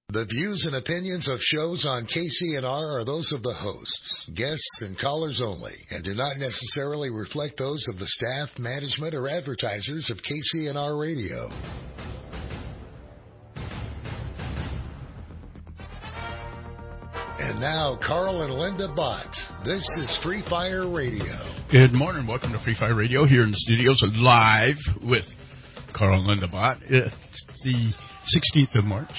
The views and opinions of shows on KCNR are those of the hosts, guests, and callers only, and do not necessarily reflect those of the staff, management, or advertisers of KCNR Radio. And now, Carl and Linda Bott. This is Free Fire Radio. Good morning. Welcome to Free Fire Radio here in the studios live with Carl and Linda Bott. It's the 16th of March.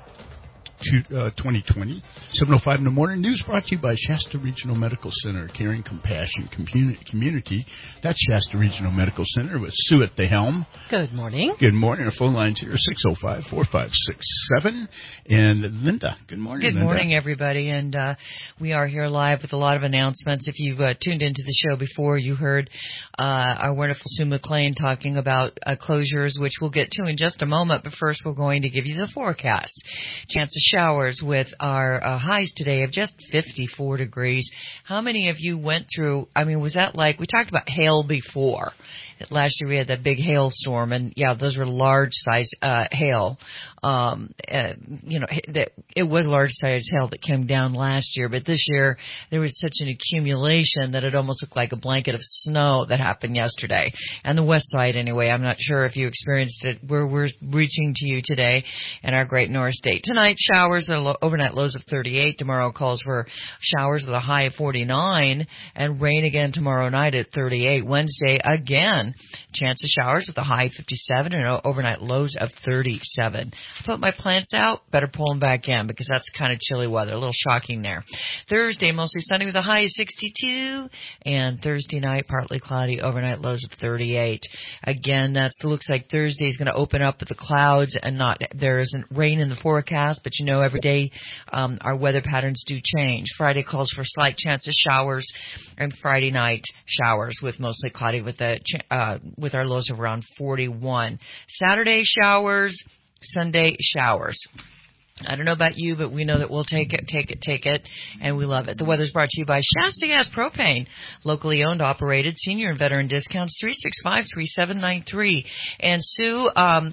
2020, 7:05 in the morning. News brought to you by Shasta Regional Medical Center, caring compassion community. That's Shasta Regional Medical Center with Sue at the helm. Good morning. Good morning. Our phone lines here are 605-4567. And Linda, good morning. Good morning, everybody. And we are here live with a lot of announcements. If you've tuned into the show before, you heard our wonderful Sue McLean talking about closures, which we'll get to in just a moment. But first, we're going to give you the forecast. Chance of showers with our highs today of just 54 degrees. How many of you went through, was that like, we talked about hail before. Last year we had that big hailstorm, and yeah, those were large size hail. It was large size hail that came down last year, but this year there was such an accumulation that it almost looked like a blanket of snow that happened yesterday. And the west side anyway, I'm not sure if you experienced it where we're reaching to you today in our great North State. Tonight, showers, overnight lows of 38. Tomorrow calls for showers with a high of 49 and rain again tomorrow night at 38. Wednesday, again, chance of showers with a high of 57 and overnight lows of 37. I put my plants out, better pull them back in because that's kind of chilly weather, a little shocking there. Thursday, mostly sunny with a high of 62, and Thursday night, partly cloudy, overnight lows of 38. Again, that looks like Thursday is going to open up with the clouds and there isn't rain in the forecast, but every day our weather patterns do change. Friday calls for slight chance of showers, and Friday night showers with mostly cloudy with our lows of around 41. Saturday showers, Sunday showers. I don't know about you, but we know that we'll take it, and we love it. The weather's brought to you by Shasta Gas Propane, locally owned, operated, senior and veteran discounts, 365-3793. And Sue,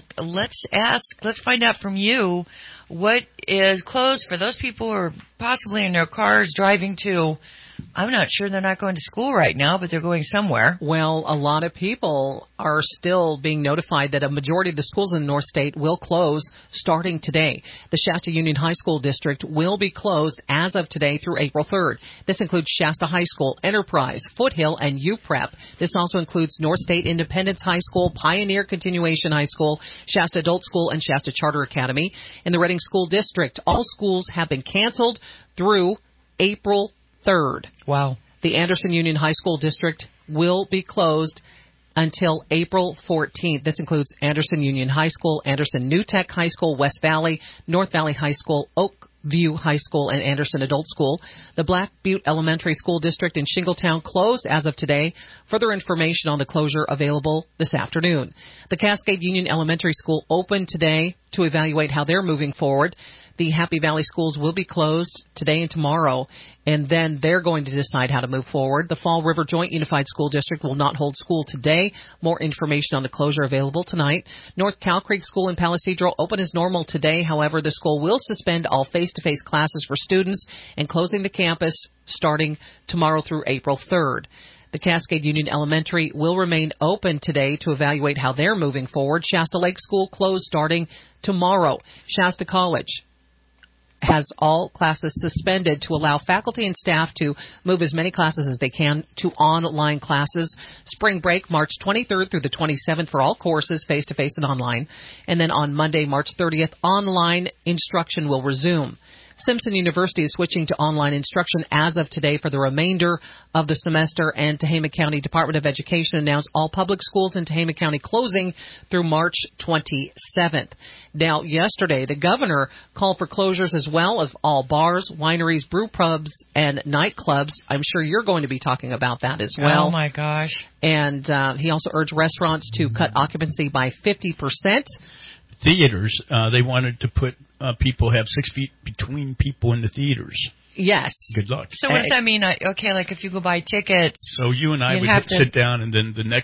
let's find out from you what is closed for those people who are possibly in their cars driving to. I'm not sure they're not going to school right now, but they're going somewhere. Well, a lot of people are still being notified that a majority of the schools in the North State will close starting today. The Shasta Union High School District will be closed as of today through April 3rd. This includes Shasta High School, Enterprise, Foothill, and UPrep. This also includes North State Independence High School, Pioneer Continuation High School, Shasta Adult School, and Shasta Charter Academy. In the Reading School District, all schools have been canceled through April 3rd. Wow. The Anderson Union High School District will be closed until April 14th. This includes Anderson Union High School, Anderson New Tech High School, West Valley, North Valley High School, Oakview High School, and Anderson Adult School. The Black Butte Elementary School District in Shingletown closed as of today. Further information on the closure available this afternoon. The Cascade Union Elementary School opened today to evaluate how they're moving forward. The Happy Valley schools will be closed today and tomorrow, and then they're going to decide how to move forward. The Fall River Joint Unified School District will not hold school today. More information on the closure available tonight. North Cow Creek School in Palisadro open as normal today. However, the school will suspend all face-to-face classes for students and closing the campus starting tomorrow through April 3rd. The Cascade Union Elementary will remain open today to evaluate how they're moving forward. Shasta Lake School closed starting tomorrow. Shasta College has all classes suspended to allow faculty and staff to move as many classes as they can to online classes. Spring break, March 23rd through the 27th for all courses, face-to-face and online. And then on Monday, March 30th, online instruction will resume. Simpson University is switching to online instruction as of today for the remainder of the semester, and Tehama County Department of Education announced all public schools in Tehama County closing through March 27th. Now, yesterday, the governor called for closures as well of all bars, wineries, brew pubs, and nightclubs. I'm sure you're going to be talking about that as well. Oh, my gosh. And he also urged restaurants to cut occupancy by 50%. Theaters, they wanted to put people have 6 feet between people in the theaters. Yes. Good luck. So what does that mean? Like if you go buy tickets. So you and I would sit down, and then the next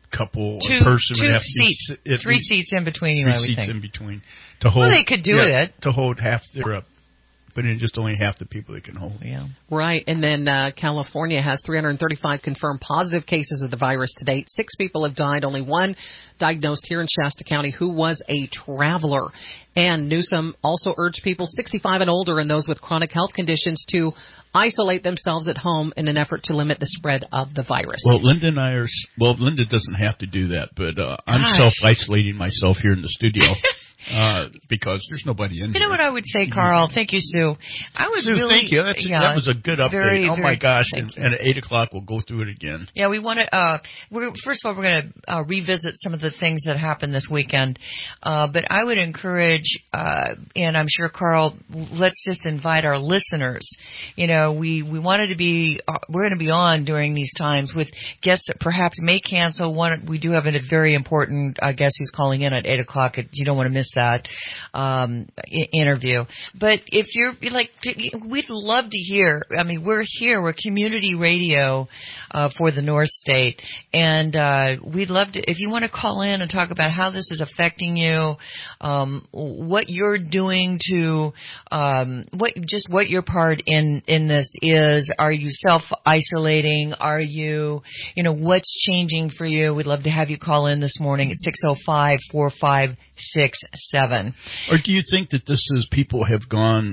couple, a person would have seats, to be 3 seats in between you, I would think. 3 seats in between to hold. Well, they could do it. To hold half their but in just only half the people they can hold. Yeah. Right. And then California has 335 confirmed positive cases of the virus to date. 6 people have died. Only 1 diagnosed here in Shasta County who was a traveler. And Newsom also urged people 65 and older and those with chronic health conditions to isolate themselves at home in an effort to limit the spread of the virus. Well, Linda doesn't have to do that, but I'm self-isolating myself here in the studio. Because there's nobody in here. You know what I would say, Carl? Thank you, Sue. I would Sue, really... thank you. That was a good update. Oh, my gosh. And at 8 o'clock, we'll go through it again. Yeah, we want to... first of all, we're going to revisit some of the things that happened this weekend. But I would encourage, and I'm sure, Carl, let's just invite our listeners. You know, we wanted to be... we're going to be on during these times with guests that perhaps may cancel. We do have a very important guest who's calling in at 8 o'clock. You don't want to miss that interview. But if you're like, we'd love to hear. I mean, we're here. We're community radio for the North State, and we'd love to. If you want to call in and talk about how this is affecting you, what you're doing to, what your part in this is. Are you self-isolating? Are you, what's changing for you? We'd love to have you call in this morning at 605-4567. Or do you think that this is people have gone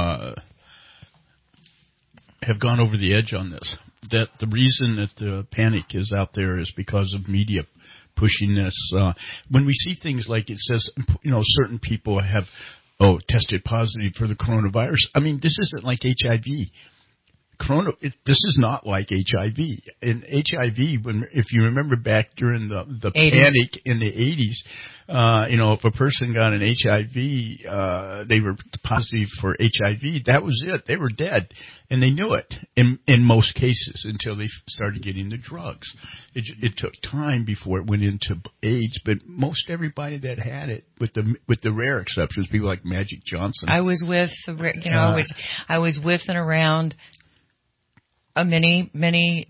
over the edge on this? That the reason that the panic is out there is because of media pushing this. When we see things like it says, certain people have tested positive for the coronavirus. I mean, this isn't like HIV. This is not like HIV. In HIV, if you remember back during the panic in the 80s, if a person got an HIV, they were positive for HIV. That was it. They were dead, and they knew it in most cases until they started getting the drugs. It took time before it went into AIDS, but most everybody that had it, with the rare exceptions, people like Magic Johnson. I was with, I was with and around. Many men.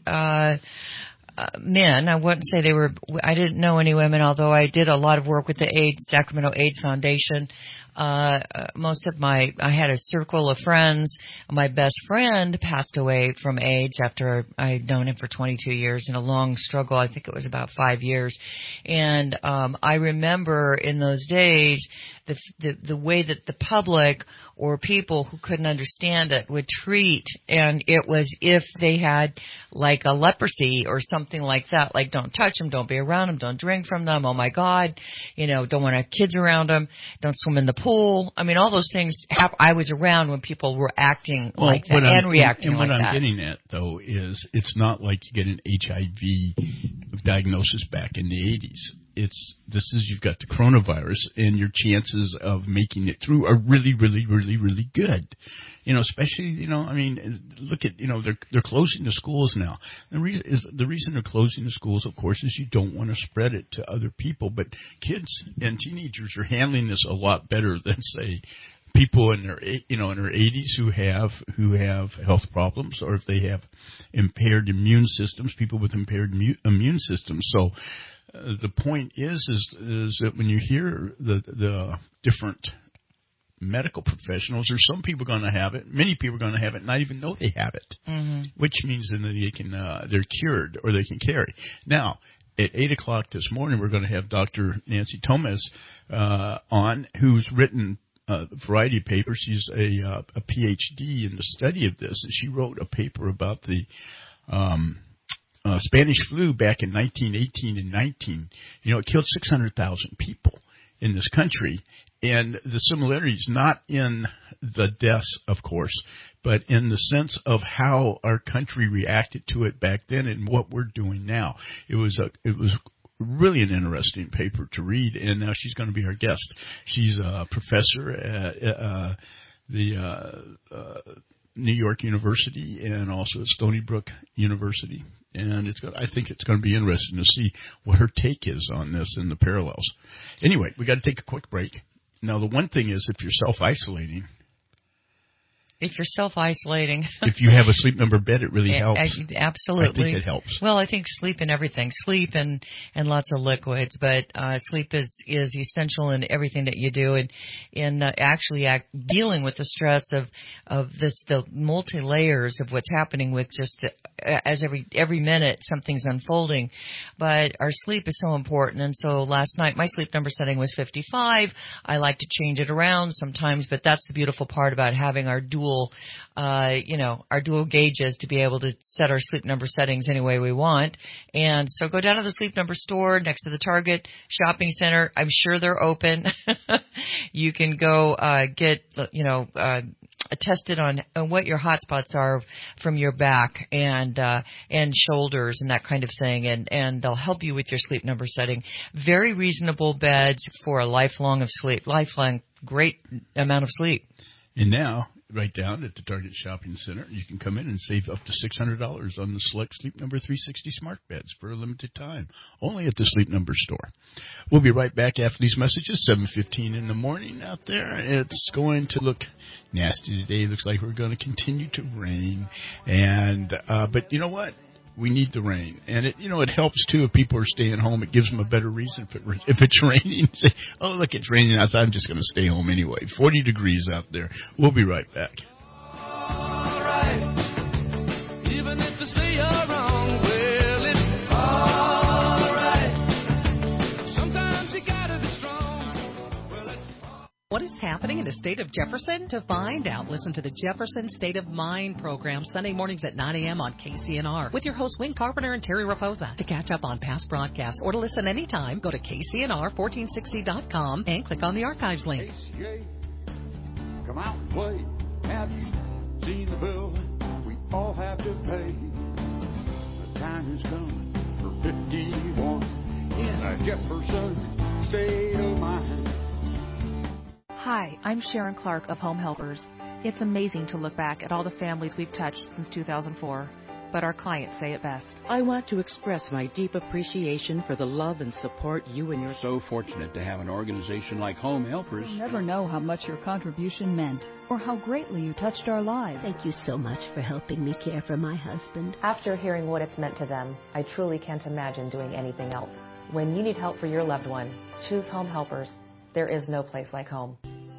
I wouldn't say they were. I didn't know any women, although I did a lot of work with the Sacramento AIDS Foundation. I had a circle of friends. My best friend passed away from AIDS after I'd known him for 22 years in a long struggle. I think it was about 5 years. And I remember in those days the way that the public or people who couldn't understand it would treat, and it was if they had like a leprosy or something like that, like don't touch them, don't be around them, don't drink from them, oh my God, don't want to have kids around them, don't swim in the pool. I mean, all those things. I was around when people were acting like that and reacting like that. And what I'm getting at, though, is it's not like you get an HIV diagnosis back in the 80s. You've got the coronavirus, and your chances of making it through are really, really, really, really good. Especially, look at, they're closing the schools now. The reason they're closing the schools, of course, is you don't want to spread it to other people. But kids and teenagers are handling this a lot better than, say, people in their 80s who have health problems, or if they have impaired immune systems, people with impaired immune systems. So the point is that when you hear the different medical professionals, there's some people going to have it, many people are going to have it, and not even know they have it, which means that they're cured or they can carry. Now, at 8 o'clock this morning, we're going to have Dr. Nancy Thomas on, who's written a variety of papers. She's a PhD in the study of this, and she wrote a paper about the Spanish flu back in 1918 and 19. It killed 600,000 people in this country. And the similarities, not in the deaths, of course, but in the sense of how our country reacted to it back then and what we're doing now. It was really an interesting paper to read, and now she's going to be our guest. She's a professor at the New York University and also at Stony Brook University. And I think it's going to be interesting to see what her take is on this and the parallels. Anyway, we got to take a quick break. Now, the one thing is, if you're self-isolating, if you're self-isolating. If you have a Sleep Number bed, it really helps. Absolutely. I think it helps. Well, I think sleep and everything. Sleep and lots of liquids, but sleep is essential in everything that you do, and in actually dealing with the stress of the multi-layers of what's happening with just as every minute something's unfolding. But our sleep is so important, and so last night my Sleep Number setting was 55. I like to change it around sometimes, but that's the beautiful part about having our dual gauges to be able to set our Sleep Number settings any way we want. And so go down to the Sleep Number store next to the Target shopping center. I'm sure they're open. You can go get tested on what your hot spots are from your back and shoulders and that kind of thing, and they'll help you with your Sleep Number setting. Very reasonable beds for a lifelong great amount of sleep. And now, right down at the Target Shopping Center, you can come in and save up to $600 on the select Sleep Number 360 smart beds for a limited time, only at the Sleep Number store. We'll be right back after these messages, 7:15 in the morning out there. It's going to look nasty today. Looks like we're going to continue to rain. And but you know what? We need the rain. And it helps, too, if people are staying home. It gives them a better reason if it's raining. Say, oh, look, it's raining outside. I'm just going to stay home anyway. 40 degrees out there. We'll be right back. All right. Even if they say you're wrong, well, it's all right. Sometimes you got to be strong. Well, it's What is happening in the state of Jefferson? To find out, listen to the Jefferson State of Mind program Sunday mornings at 9 a.m. on KCNR with your hosts Wayne Carpenter and Terry Raposa. To catch up on past broadcasts or to listen anytime, go to KCNR1460.com and click on the archives link. ACA, come out and play. Have you seen the bill we all have to pay? The time has come for 51 in a Jefferson State of Mind. Hi, I'm Sharon Clark of Home Helpers. It's amazing to look back at all the families we've touched since 2004, but our clients say it best. I want to express my deep appreciation for the love and support you and your... So fortunate to have an organization like Home Helpers. You'll never know how much your contribution meant or how greatly you touched our lives. Thank you so much for helping me care for my husband. After hearing what it's meant to them, I truly can't imagine doing anything else. When you need help for your loved one, choose Home Helpers. There is no place like home.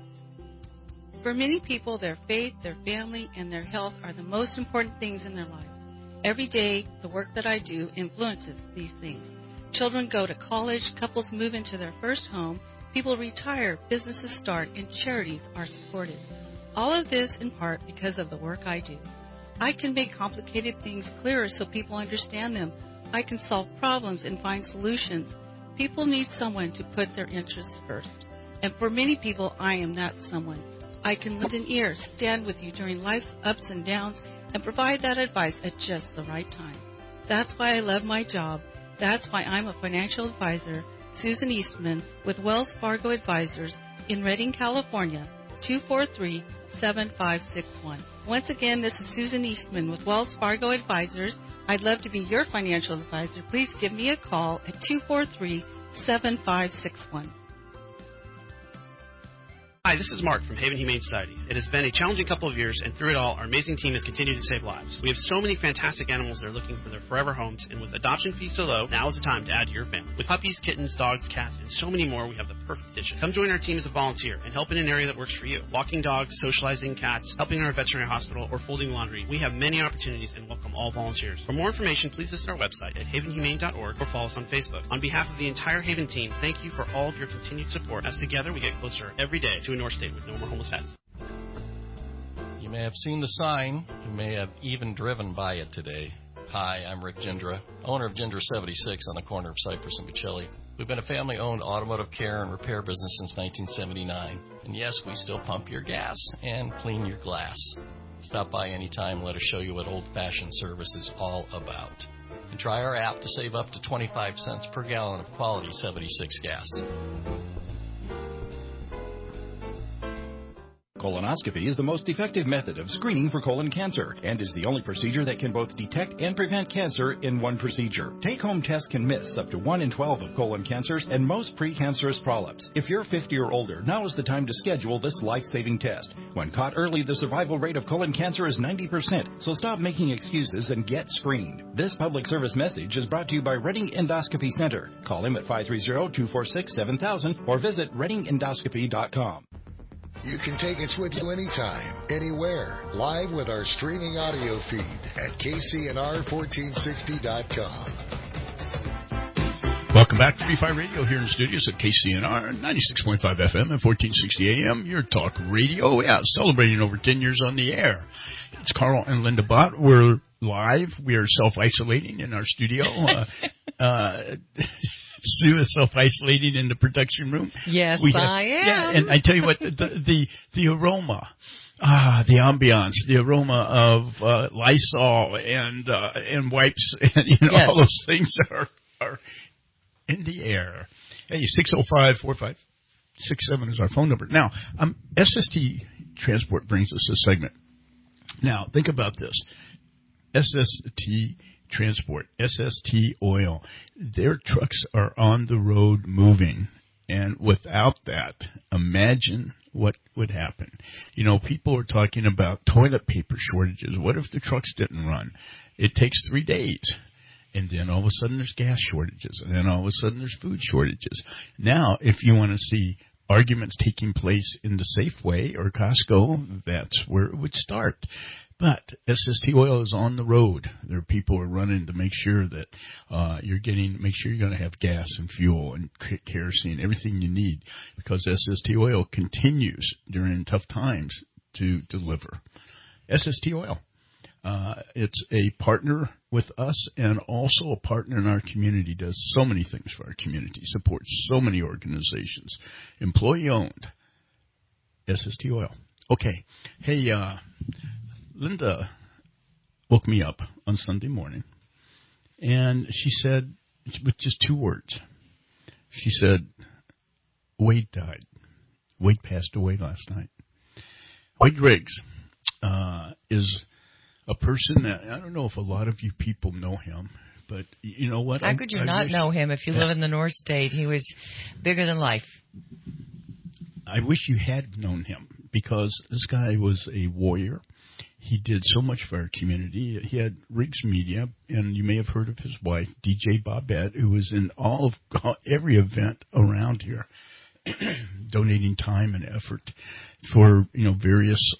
For many people, their faith, their family, and their health are the most important things in their lives. Every day, the work that I do influences these things. Children go to college, couples move into their first home, people retire, businesses start, and charities are supported. All of this in part because of the work I do. I can make complicated things clearer so people understand them. I can solve problems and find solutions. People need someone to put their interests first. And for many people, I am that someone. I can lend an ear, stand with you during life's ups and downs, and provide that advice at just the right time. That's why I love my job. That's why I'm a financial advisor, Susan Eastman, with Wells Fargo Advisors in Redding, California, 243-7561. Once again, this is Susan Eastman with Wells Fargo Advisors. I'd love to be your financial advisor. Please give me a call at 243-7561. Hi, this is Mark from Haven Humane Society. It has been a challenging couple of years, and through it all, our amazing team has continued to save lives. We have so many fantastic animals that are looking for their forever homes, and with adoption fees so low, now is the time to add to your family. With puppies, kittens, dogs, cats, and so many more, we have the perfect addition. Come join our team as a volunteer and help in an area that works for you. Walking dogs, socializing cats, helping in our veterinary hospital, or folding laundry. We have many opportunities and welcome all volunteers. For more information, please visit our website at havenhumane.org or follow us on Facebook. On behalf of the entire Haven team, thank you for all of your continued support, as together we get closer every day to a North State with no more homeless pets. You may have seen the sign. You may have even driven by it today. Hi, I'm Rick Gindra, owner of Gindra 76 on the corner of Cypress and Bocelli. We've been a family-owned automotive care and repair business since 1979. And yes, we still pump your gas and clean your glass. Stop by anytime and let us show you what old-fashioned service is all about. And try our app to save up to 25 cents per gallon of quality 76 gas. Colonoscopy is the most effective method of screening for colon cancer and is the only procedure that can both detect and prevent cancer in one procedure. Take-home tests can miss up to 1 in 12 of colon cancers and most precancerous polyps. If you're 50 or older, now is the time to schedule this life-saving test. When caught early, the survival rate of colon cancer is 90%, so stop making excuses and get screened. This public service message is brought to you by Reading Endoscopy Center. Call him at 530-246-7000 or visit readingendoscopy.com. You can take us with you anytime, anywhere, live with our streaming audio feed at KCNR1460.com. Welcome back to Free Radio here in the studios at KCNR 96.5 FM and 1460 AM, your talk radio. Yeah, celebrating over 10 years on the air. It's Carl and Linda Bott. We're live. We are self-isolating in our studio. Sue is self-isolating in the production room. Yes, I am. Yeah, and I tell you what, the aroma, the ambiance, the aroma of Lysol and wipes, and yes. All those things are in the air. Hey, 605-4567 is our phone number. Now, SST Transport brings us this segment. Now, think about this. SST Transport, SST Oil, their trucks are on the road moving, and without that, imagine what would happen. You know, people are talking about toilet paper shortages. What if the trucks didn't run? It takes 3 days, and then all of a sudden there's gas shortages, and then all of a sudden there's food shortages. Now, if you want to see arguments taking place in the Safeway or Costco, that's where it would start. But SST Oil is on the road. There are people who are running to make sure that make sure you're going to have gas and fuel and kerosene, everything you need, because SST Oil continues during tough times to deliver. SST Oil. It's a partner with us and also a partner in our community, does so many things for our community, supports so many organizations. Employee-owned. SST Oil. Okay. Hey, Linda woke me up on Sunday morning, and she said, with just 2 words, she said, Wade died. Wade passed away last night. Wade Riggs is a person that, I don't know if a lot of you people know him, but you know what? How could you not know him if you live in the North State? He was bigger than life. I wish you had known him, because this guy was a warrior. He did so much for our community. He had Riggs Media, and you may have heard of his wife, DJ Bobette, who was in every event around here, donating time and effort for various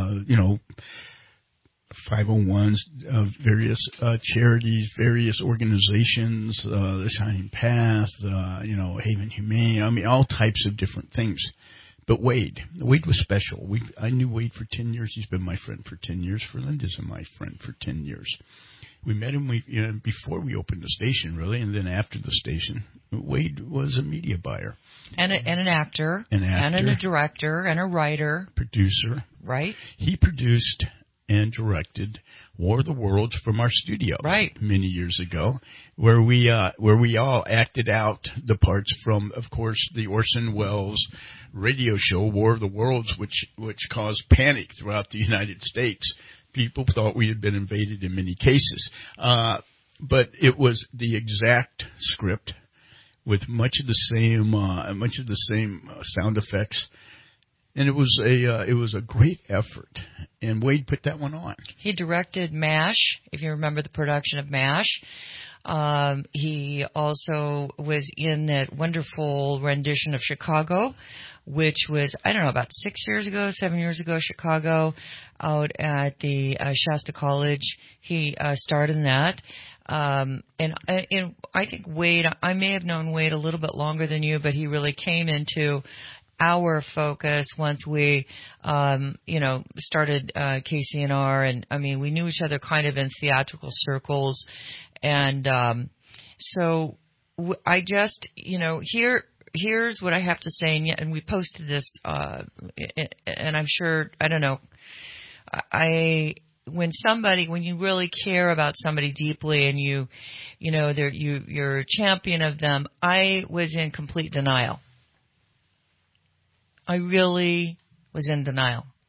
501s, various charities, various organizations, the Shining Path, Haven Humane. I mean, all types of different things. But Wade was special. I knew Wade for 10 years. He's been my friend for 10 years. Linda's been my friend for 10 years. We met him before we opened the station, really, and then after the station. Wade was a media buyer. And an actor. And a director. And a writer. Producer. Right. He produced and directed War of the Worlds from our studio many years ago, where we all acted out the parts from, of course, the Orson Welles radio show War of the Worlds, which caused panic throughout the United States. People thought we had been invaded in many cases, but it was the exact script with much of the same sound effects. And it was a great effort, and Wade put that one on. He directed MASH, if you remember the production of MASH. He also was in that wonderful rendition of Chicago, which was, I don't know, about 7 years ago, Chicago, out at the Shasta College. He starred in that. And I think Wade, I may have known Wade a little bit longer than you, but he really came into our focus once we, started KCNR, and I mean, we knew each other kind of in theatrical circles, and so I just, here's what I have to say, and we posted this, and I'm sure, I don't know, when you really care about somebody deeply, and you're a champion of them, I was in complete denial. I really was in denial.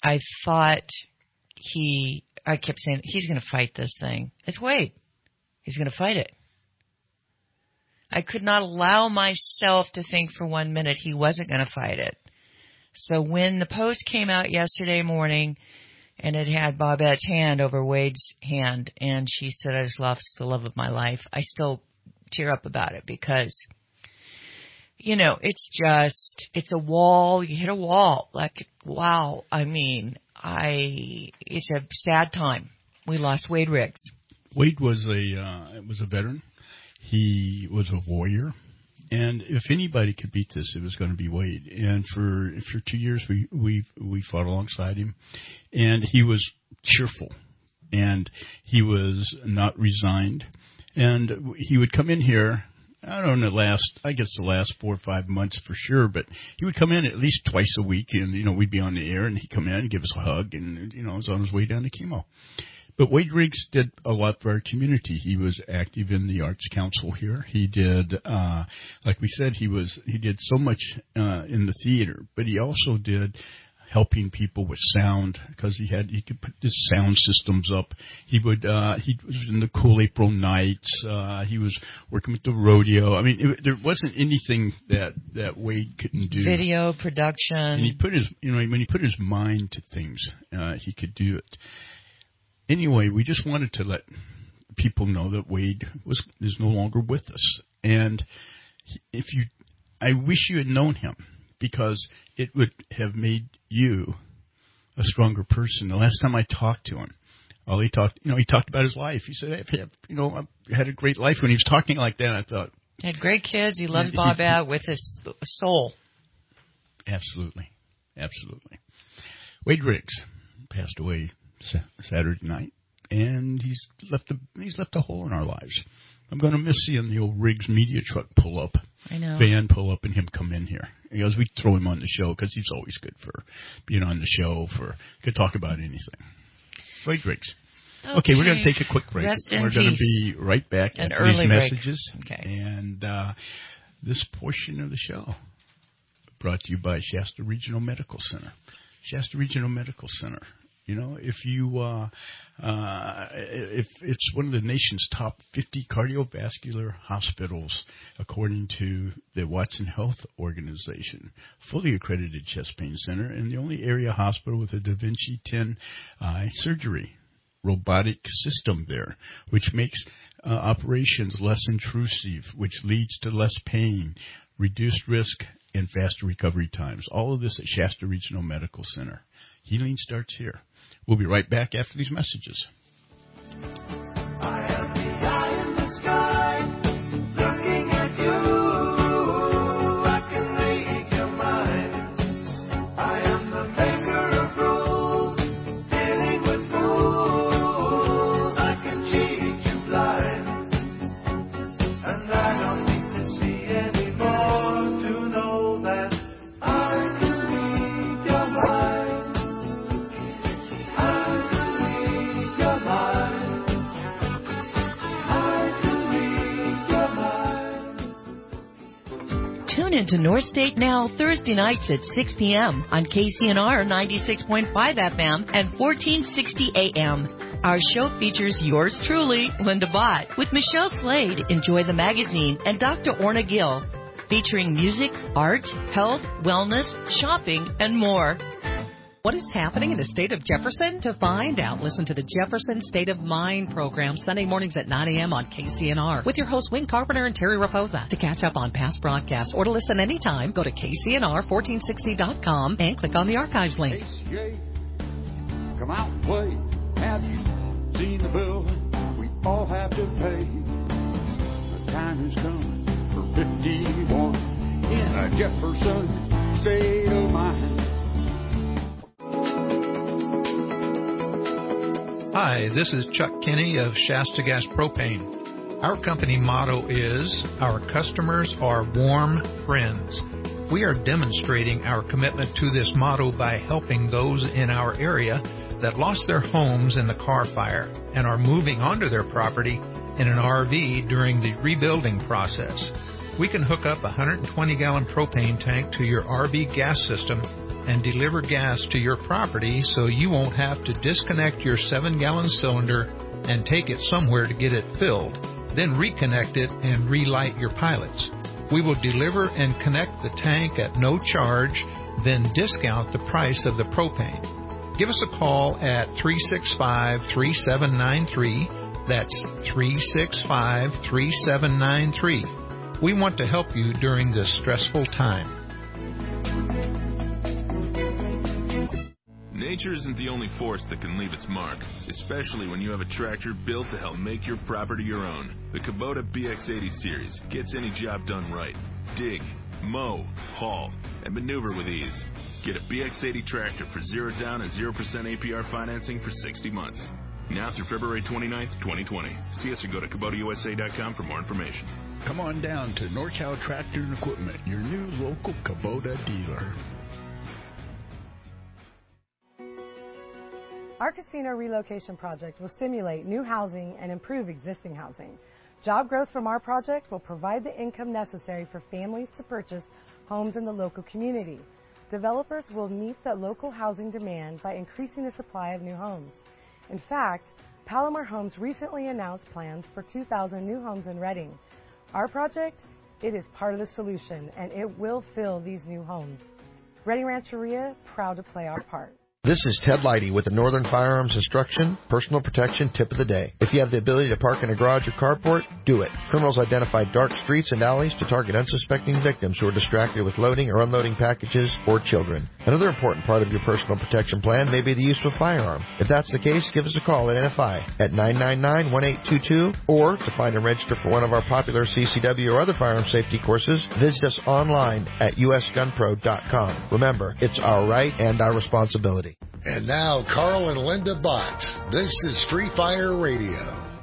I thought I kept saying, he's going to fight this thing. It's Wade. He's going to fight it. I could not allow myself to think for 1 minute he wasn't going to fight it. So when the post came out yesterday morning and it had Bobette's hand over Wade's hand, and she said, I just lost the love of my life, I still tear up about it because, you know, it's a wall. You hit a wall. Like, wow. I mean, it's a sad time. We lost Wade Riggs. Wade was a veteran. He was a warrior. And if anybody could beat this, it was going to be Wade. And for 2 years, we fought alongside him, and he was cheerful, and he was not resigned. And he would come in here, I don't know, the last 4 or 5 months for sure, but he would come in at least twice a week, and, you know, we'd be on the air, and he'd come in and give us a hug, and, you know, was on his way down to chemo. But Wade Riggs did a lot for our community. He was active in the Arts Council here. He did, like we said, he did so much in the theater, but he also did helping people with sound, because he could put his sound systems up. He was in the Cool April Nights. He was working with the rodeo. I mean, there wasn't anything that Wade couldn't do. Video production. And when he put his mind to things, he could do it. Anyway, we just wanted to let people know that Wade is no longer with us. And I wish you had known him, because it would have made you a stronger person. The last time I talked to him, he talked about his life. He said, I had a great life. When he was talking like that, I thought, he had great kids. He loved Bobette with his soul. Absolutely. Wade Riggs passed away Saturday night, and he's left a hole in our lives. I'm going to miss seeing the old Riggs media truck pull up. I know. Van pull up and him come in here. Because we throw him on the show, because he's always good for being on the show, could talk about anything. Wade Riggs. Okay, we're going to take a quick break. We're going to be right back after these messages. Okay. And this portion of the show brought to you by Shasta Regional Medical Center. Shasta Regional Medical Center. You know, if it's one of the nation's top 50 cardiovascular hospitals, according to the Watson Health Organization, fully accredited chest pain center, and the only area hospital with a Da Vinci 10 eye surgery robotic system there, which makes operations less intrusive, which leads to less pain, reduced risk, and faster recovery times. All of this at Shasta Regional Medical Center. Healing starts here. We'll be right back after these messages. I am the eye in the sky, looking at you. I can read your mind. I am the maker of rules, dealing with fools. I can cheat you blind, and I don't need to see anymore to know that I can read your mind. Tune into North State Now Thursday nights at 6 p.m. on KCNR 96.5 FM and 1460 AM. Our show features yours truly, Linda Bott, with Michelle Slade, Enjoy the Magazine, and Dr. Orna Gill, featuring music, art, health, wellness, shopping, and more. What is happening in the state of Jefferson? To find out, listen to the Jefferson State of Mind program Sunday mornings at 9 a.m. on KCNR with your hosts Wing Carpenter and Terry Raposa. To catch up on past broadcasts or to listen anytime, go to KCNR1460.com and click on the archives link. ACA, come out and play. Have you seen the bill we all have to pay? The time has come for 51 in a Jefferson State of Mind. Hi, this is Chuck Kinney of Shasta Gas Propane. Our company motto is, our customers are warm friends. We are demonstrating our commitment to this motto by helping those in our area that lost their homes in the Carr fire and are moving onto their property in an RV during the rebuilding process. We can hook up a 120-gallon propane tank to your RV gas system and deliver gas to your property so you won't have to disconnect your 7-gallon cylinder and take it somewhere to get it filled, then reconnect it and relight your pilots. We will deliver and connect the tank at no charge, then discount the price of the propane. Give us a call at 365-3793. That's 365-3793. We want to help you during this stressful time. Nature isn't the only force that can leave its mark, especially when you have a tractor built to help make your property your own. The Kubota BX80 series gets any job done right. Dig, mow, haul, and maneuver with ease. Get a BX80 tractor for 0 down and 0% APR financing for 60 months. Now through February 29th, 2020. See us or go to KubotaUSA.com for more information. Come on down to NorCal Tractor and Equipment, your new local Kubota dealer. Our casino relocation project will stimulate new housing and improve existing housing. Job growth from our project will provide the income necessary for families to purchase homes in the local community. Developers will meet the local housing demand by increasing the supply of new homes. In fact, Palomar Homes recently announced plans for 2,000 new homes in Redding. Our project, it is part of the solution, and it will fill these new homes. Redding Rancheria, proud to play our part. This is Ted Leidy with the Northern Firearms Instruction Personal Protection Tip of the Day. If you have the ability to park in a garage or carport, do it. Criminals identify dark streets and alleys to target unsuspecting victims who are distracted with loading or unloading packages or children. Another important part of your personal protection plan may be the use of a firearm. If that's the case, give us a call at NFI at 999-1822, or to find and register for one of our popular CCW or other firearm safety courses, visit us online at usgunpro.com. Remember, it's our right and our responsibility. And now, Carl and Linda Bott. This is Free Fire Radio.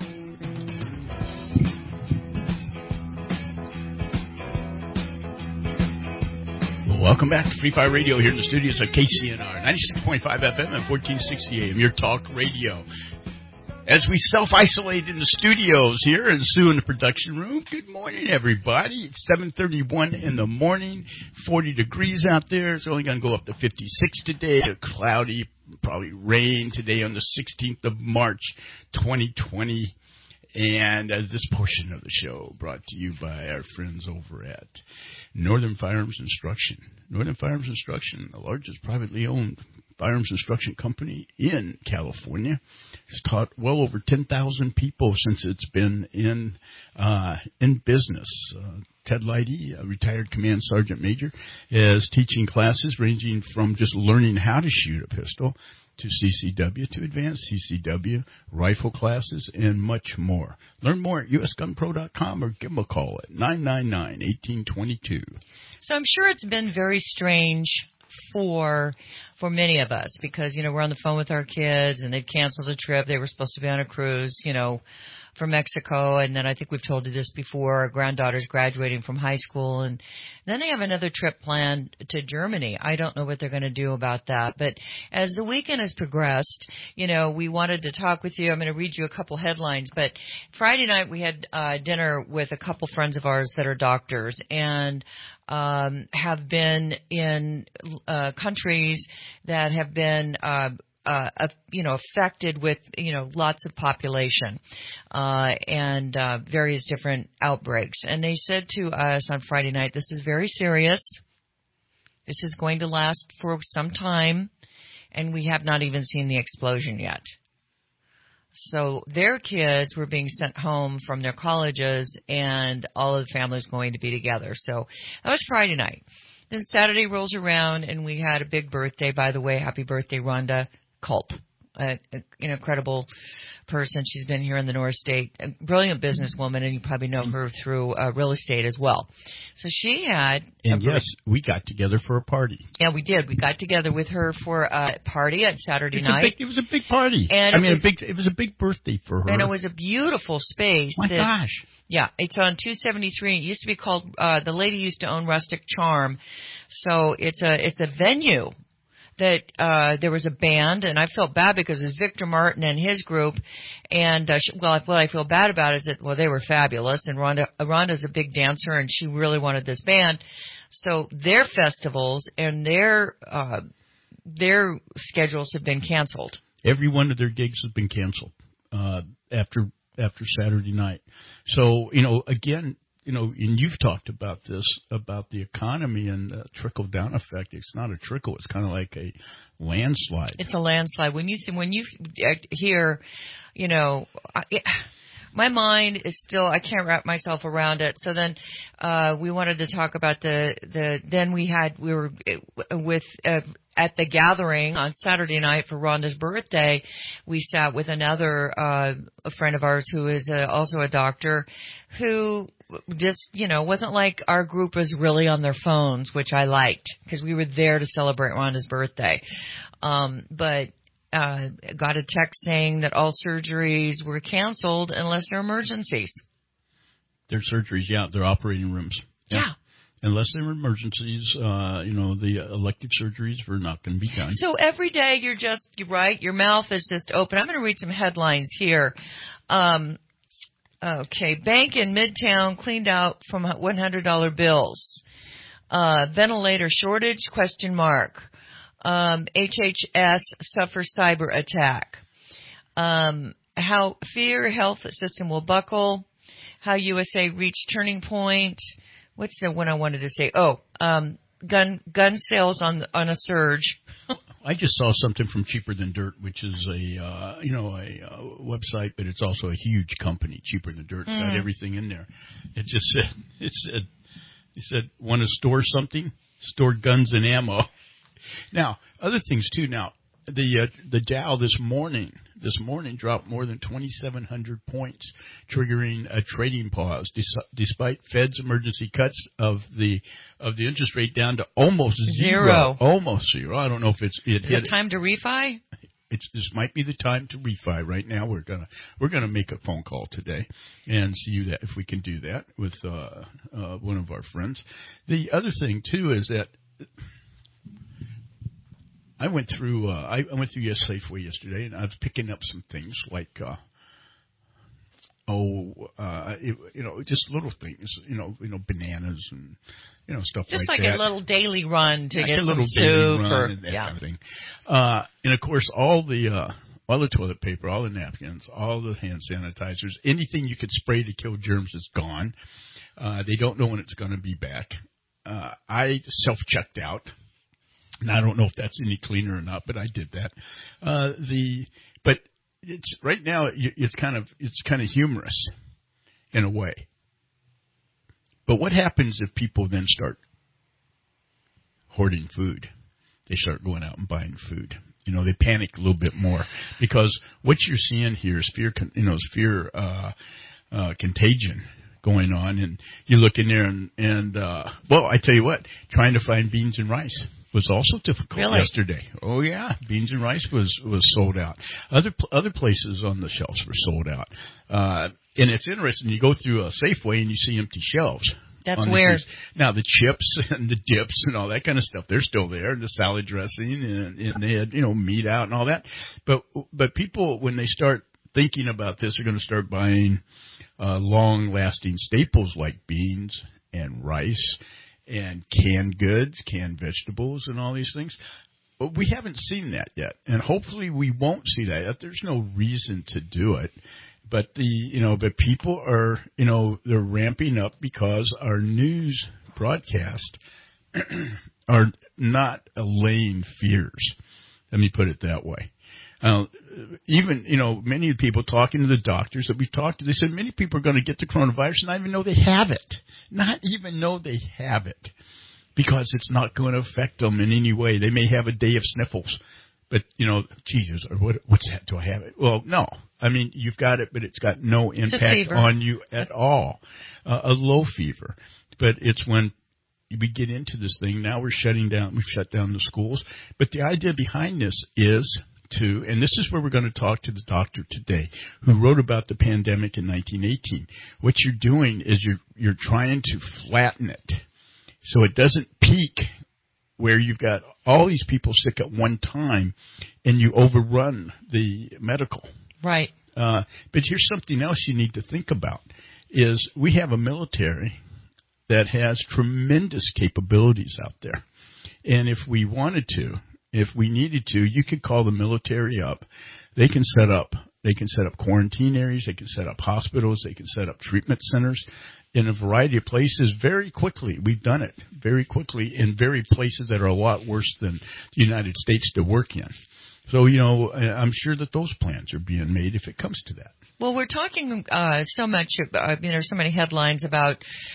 Welcome back to Free Fire Radio here in the studios of KCNR, 96.5 FM and 1460 AM, your talk radio. As we self-isolate in the studios here and Sue in the production room, good morning, everybody. It's 7:31 in the morning, 40 degrees out there. It's only going to go up to 56 today. Cloudy, probably rain today on the 16th of March, 2020. And this portion of the show brought to you by our friends over at Northern Firearms Instruction. Northern Firearms Instruction, the largest privately owned firearms instruction company in California. It's taught well over 10,000 people since it's been in business. Ted Leidy, a retired command sergeant major, is teaching classes ranging from just learning how to shoot a pistol to CCW, to advanced CCW, rifle classes, and much more. Learn more at usgunpro.com or give them a call at 999-1822. So I'm sure it's been very strange for many of us because, you know, we're on the phone with our kids and they've canceled a trip. They were supposed to be on a cruise, you know, from Mexico. And then I think we've told you this before, our granddaughter's graduating from high school. And then they have another trip planned to Germany. I don't know what they're going to do about that. But as the weekend has progressed, you know, we wanted to talk with you. I'm going to read you a couple headlines. But Friday night we had dinner with a couple friends of ours that are doctors and have been in countries that have been affected with, lots of population and various different outbreaks. And they said to us on Friday night, this is very serious. This is going to last for some time, and we have not even seen the explosion yet. So their kids were being sent home from their colleges, and all of the families going to be together. So that was Friday night. Then Saturday rolls around, and we had a big birthday. By the way, happy birthday, Rhonda Culp, an incredible person. She's been here in the North State, a brilliant businesswoman, and you probably know her through real estate as well. So she had... And yes, we got together for a party. Yeah, we did. We got together with her for a party on Saturday night. It was a big party. And it was a big birthday for her. And it was a beautiful space. My gosh. Yeah, it's on 273. It used to be called, the lady used to own Rustic Charm. So it's a venue that there was a band, and I felt bad because it was Victor Martin and his group. And, what I feel bad about is that, they were fabulous, and Rhonda's a big dancer, and she really wanted this band. So their festivals and their schedules have been canceled. Every one of their gigs has been canceled after Saturday night. So, again, and you've talked about this, about the economy and the trickle-down effect. It's not a trickle. It's kind of like a landslide. It's a landslide. When you hear, my mind is still, I can't wrap myself around it. So then we wanted to talk about then we were with at the gathering on Saturday night for Rhonda's birthday. We sat with another a friend of ours who is also a doctor, who just, wasn't like our group was really on their phones, which I liked because we were there to celebrate Rhonda's birthday. But got a text saying that all surgeries were canceled unless they're emergencies. Their surgeries, yeah, they're operating rooms. Yeah. Unless they're emergencies, the elective surgeries are not going to be done. So every day you're right, your mouth is just open. I'm going to read some headlines here. Okay, bank in Midtown cleaned out from $100 bills. Ventilator shortage, ? HHS suffers cyber attack. How fear health system will buckle. How USA reached turning point. What's the one I wanted to say? Gun sales on a surge. I just saw something from Cheaper Than Dirt, which is a website, but it's also a huge company. Cheaper Than Dirt, got everything in there. It said, want to store something? Store guns and ammo. Now, other things too. Now, the Dow this morning dropped more than 2,700 points, triggering a trading pause, despite Fed's emergency cuts of the interest rate down to almost zero. Almost zero. I don't know if is it time to refi? This might be the time to refi. Right now, we're gonna make a phone call today and see if we can do that with one of our friends. The other thing too is that I went through US Safeway yesterday, and I was picking up some things like, just little things, bananas and, stuff just like that. Just like a little daily run to get some soup and that kind of thing. And of course, all the toilet paper, all the napkins, all the hand sanitizers, anything you could spray to kill germs is gone. They don't know when it's going to be back. I self-checked out. And I don't know if that's any cleaner or not, but I did that. But it's right now it's kind of humorous in a way. But what happens if people then start hoarding food? They start going out and buying food. They panic a little bit more because what you're seeing here is fear contagion going on, and you look in there and I tell you what, trying to find beans and rice was also difficult yesterday. Oh yeah, beans and rice was sold out. Other places on the shelves were sold out. And it's interesting. You go through a Safeway and you see empty shelves. That's weird. Now the chips and the dips and all that kind of stuff, they're still there. The salad dressing and they had meat out and all that. But people, when they start thinking about this, are going to start buying long-lasting staples like beans and rice and canned goods, canned vegetables, and all these things. But we haven't seen that yet, and hopefully we won't see that yet. There's no reason to do it, but but people are, they're ramping up because our news broadcast are not allaying fears. Let me put it that way. Even, many people talking to the doctors that we've talked to, they said many people are going to get the coronavirus and not even know they have it. Not even know they have it. Because it's not going to affect them in any way. They may have a day of sniffles. But, Jesus, what's that? Do I have it? Well, no. I mean, you've got it, but it's got no impact on you at all. A low fever. But it's when we get into this thing, now we've shut down the schools. But the idea behind this is and this is where we're going to talk to the doctor today, who wrote about the pandemic in 1918. What you're doing is you're trying to flatten it so it doesn't peak where you've got all these people sick at one time and you overrun the medical. Right. But here's something else you need to think about is we have a military that has tremendous capabilities out there. And if we wanted to, if we needed to, you could call the military up. They can set up quarantine areas. They can set up hospitals. They can set up treatment centers in a variety of places very quickly. We've done it very quickly in very places that are a lot worse than the United States to work in. So, I'm sure that those plans are being made if it comes to that. Well, we're talking so much. There's so many headlines about,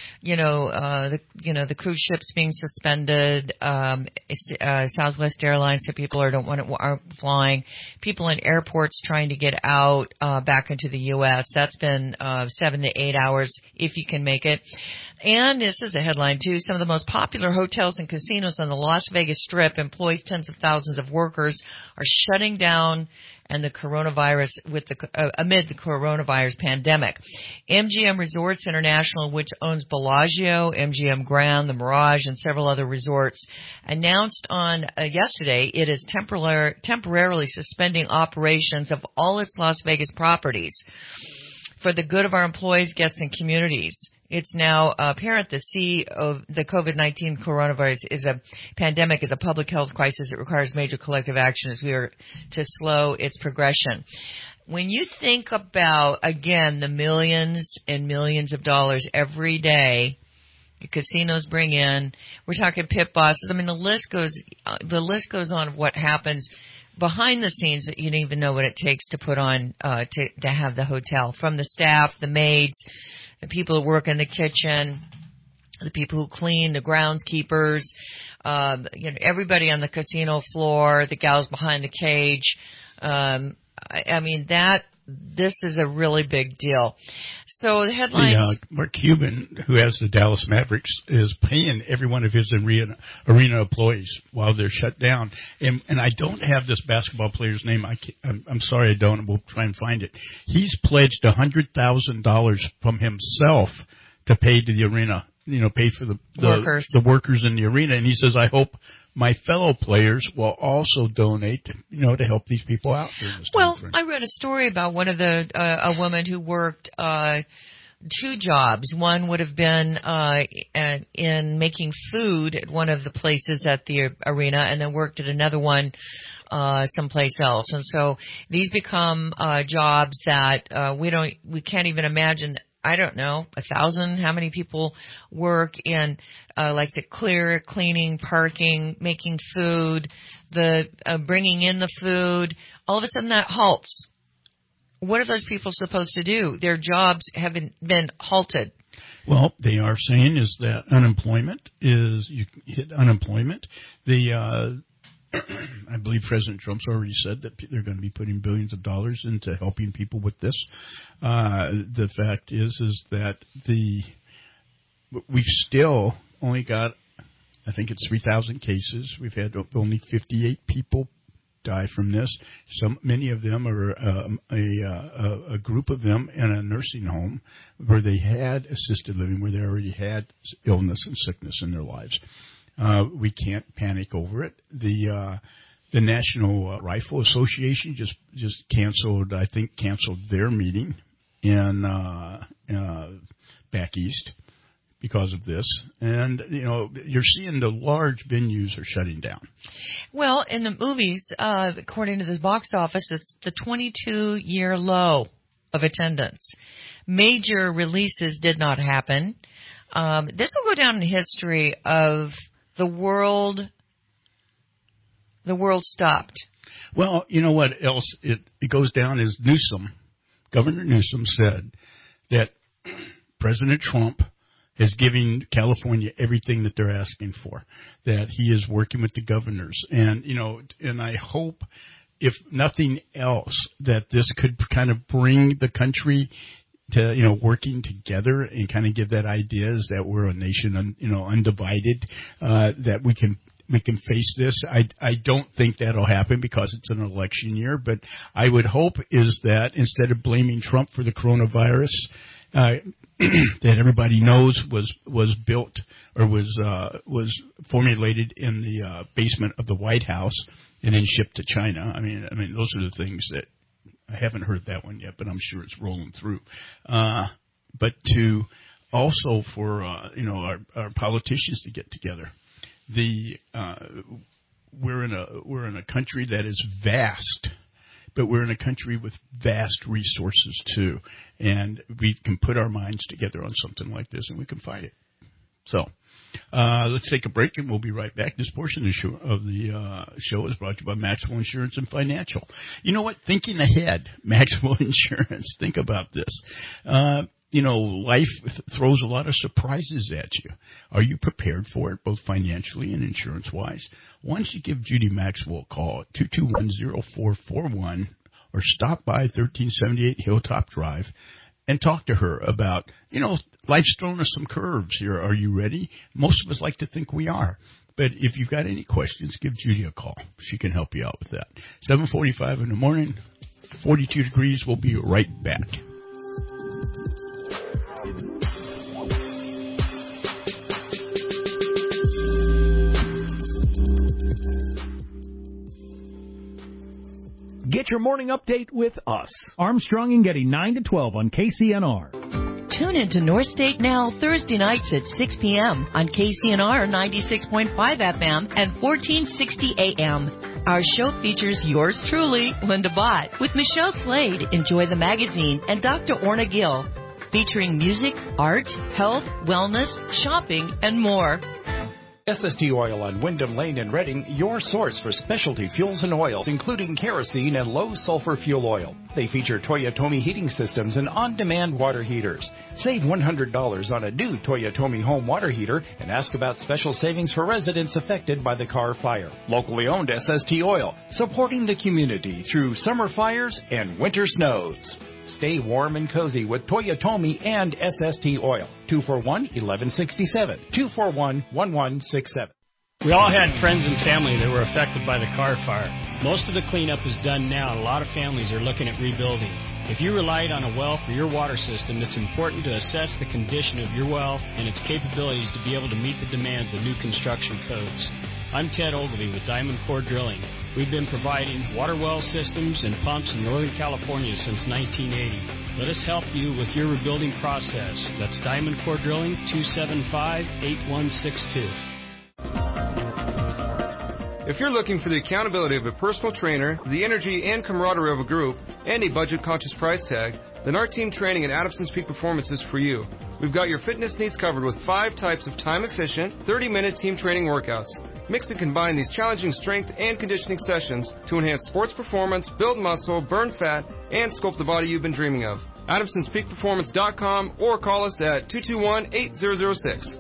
the cruise ships being suspended. Southwest Airlines, so people aren't flying. People in airports trying to get out back into the U.S. That's been 7 to 8 hours if you can make it. And this is a headline too. Some of the most popular hotels and casinos on the Las Vegas Strip employ tens of thousands of workers are shutting down. And the coronavirus amid the coronavirus pandemic. MGM Resorts International, which owns Bellagio, MGM Grand, the Mirage, and several other resorts, announced on yesterday it is temporarily suspending operations of all its Las Vegas properties for the good of our employees, guests, and communities. It's now apparent the COVID-19 coronavirus pandemic is a public health crisis that requires major collective action as we are to slow its progression. When you think about, again, the millions and millions of dollars every day the casinos bring in, we're talking pit bosses. I mean, the list goes on of what happens behind the scenes that you don't even know what it takes to put on to have the hotel, from the staff, the maids, the people who work in the kitchen, the people who clean, the groundskeepers, everybody on the casino floor, the gals behind the cage. This is a really big deal. So the headlines. Mark Cuban, who has the Dallas Mavericks, is paying every one of his arena employees while they're shut down. And I don't have this basketball player's name. I'm sorry I don't. We'll try and find it. He's pledged $100,000 from himself to pay to the arena, pay for the workers in the arena. And he says, I hope my fellow players will also donate, to help these people out during this time frame. I read a story about one of a woman who worked two jobs. One would have been in making food at one of the places at the arena, and then worked at another one someplace else. And so these become jobs that we can't even imagine. I don't know, 1,000, how many people work in, cleaning, parking, making food, bringing in the food. All of a sudden that halts. What are those people supposed to do? Their jobs have been halted. Well, they are saying is that you hit unemployment. I believe President Trump's already said that they're going to be putting billions of dollars into helping people with this. The fact is that we've still only got, I think it's 3,000 cases. We've had only 58 people die from this. Many of them are a group of them in a nursing home where they had assisted living, where they already had illness and sickness in their lives. We can't panic over it. The National Rifle Association just canceled their meeting in back east because of this. And you're seeing the large venues are shutting down. Well, in the movies, according to the box office, it's the 22-year low of attendance. Major releases did not happen. This will go down in history of the world stopped. Well, you know what else it goes down is Governor Newsom said that President Trump is giving California everything that they're asking for, that he is working with the governors. And, and I hope, if nothing else, that this could kind of bring the country to, working together and kind of give that idea is that we're a nation, undivided, that we can face this. I don't think that'll happen because it's an election year, but I would hope is that instead of blaming Trump for the coronavirus, that everybody knows was built or was formulated in the basement of the White House and then shipped to China. I mean, those are the things that I haven't heard that one yet, but I'm sure it's rolling through. But to also for our politicians to get together. We're in a country that is vast, but we're in a country with vast resources too, and we can put our minds together on something like this, and we can fight it. So. Let's take a break, and we'll be right back. This portion of the show is brought to you by Maxwell Insurance and Financial. You know what? Thinking ahead, Maxwell Insurance. Think about this. Life throws a lot of surprises at you. Are you prepared for it, both financially and insurance-wise? Why don't you give Judy Maxwell a call at 221-0441 or stop by 1378 Hilltop Drive and talk to her about, life's thrown us some curves here. Are you ready? Most of us like to think we are. But if you've got any questions, give Judy a call. She can help you out with that. 7:45 in the morning, 42 degrees. We'll be right back. Get your morning update with us. Armstrong and Getty, 9 to 12 on KCNR. Tune into North State Now Thursday nights at 6 p.m. on KCNR 96.5 FM and 1460 AM. Our show features yours truly, Linda Bott, with Michelle Slade, Enjoy the Magazine, and Dr. Orna Gill, featuring music, art, health, wellness, shopping, and more. SST Oil on Wyndham Lane in Reading, your source for specialty fuels and oils, including kerosene and low-sulfur fuel oil. They feature Toyotomi heating systems and on-demand water heaters. Save $100 on a new Toyotomi home water heater and ask about special savings for residents affected by the Carr fire. Locally owned SST Oil, supporting the community through summer fires and winter snows. Stay warm and cozy with Toyotomi and SST Oil. 241-1167. 241-1167. We all had friends and family that were affected by the Carr fire. Most of the cleanup is done now, and a lot of families are looking at rebuilding. If you relied on a well for your water system, it's important to assess the condition of your well and its capabilities to be able to meet the demands of new construction codes. I'm Ted Ogilvie with Diamond Core Drilling. We've been providing water well systems and pumps in Northern California since 1980. Let us help you with your rebuilding process. That's Diamond Core Drilling, 275-8162. If you're looking for the accountability of a personal trainer, the energy and camaraderie of a group, and a budget-conscious price tag, then our team training at Adamson's Peak Performance is for you. We've got your fitness needs covered with 5 types of time-efficient, 30-minute team training workouts. Mix and combine these challenging strength and conditioning sessions to enhance sports performance, build muscle, burn fat, and sculpt the body you've been dreaming of. AdamsonsPeakPerformance.com or call us at 221-8006.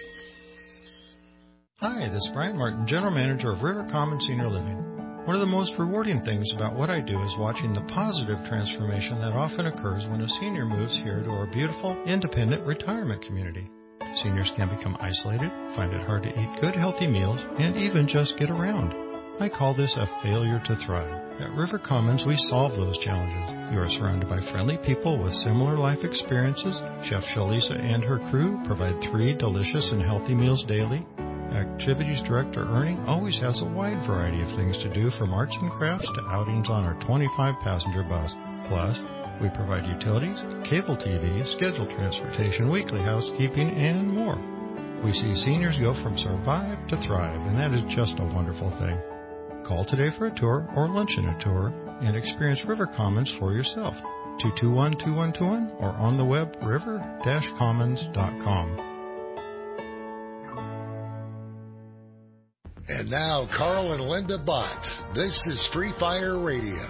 Hi, this is Brian Martin, General Manager of River Commons Senior Living. One of the most rewarding things about what I do is watching the positive transformation that often occurs when a senior moves here to our beautiful, independent retirement community. Seniors can become isolated, find it hard to eat good, healthy meals, and even just get around. I call this a failure to thrive. At River Commons, we solve those challenges. You are surrounded by friendly people with similar life experiences. Chef Shalisa and her crew provide 3 delicious and healthy meals daily. Activities Director Ernie always has a wide variety of things to do, from arts and crafts to outings on our 25-passenger bus. Plus, we provide utilities, cable TV, scheduled transportation, weekly housekeeping, and more. We see seniors go from survive to thrive, and that is just a wonderful thing. Call today for a tour or luncheon a tour and experience River Commons for yourself. 221-2121 or on the web river-commons.com. And now, Carl and Linda Bott. This is Free Fire Radio.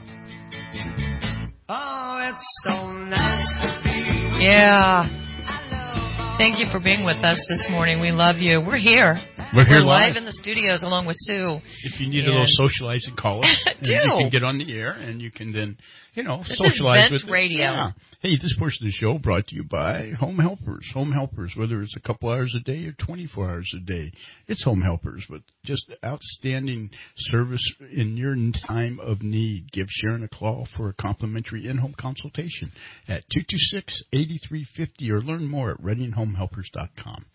Oh, it's so nice to be with Yeah. Thank you for being with us this morning. We love you. We're here. We're live in the studios along with Sue. If you need a little socializing, call us. You can get on the air, and you can then, this socialize is with radio. Yeah. Hey, this portion of the show brought to you by Home Helpers. Home Helpers, whether it's a couple hours a day or 24 hours a day, it's Home Helpers. But just outstanding service in your time of need. Give Sharon a call for a complimentary in-home consultation at 226-8350 or learn more at readinghomehelpers.com.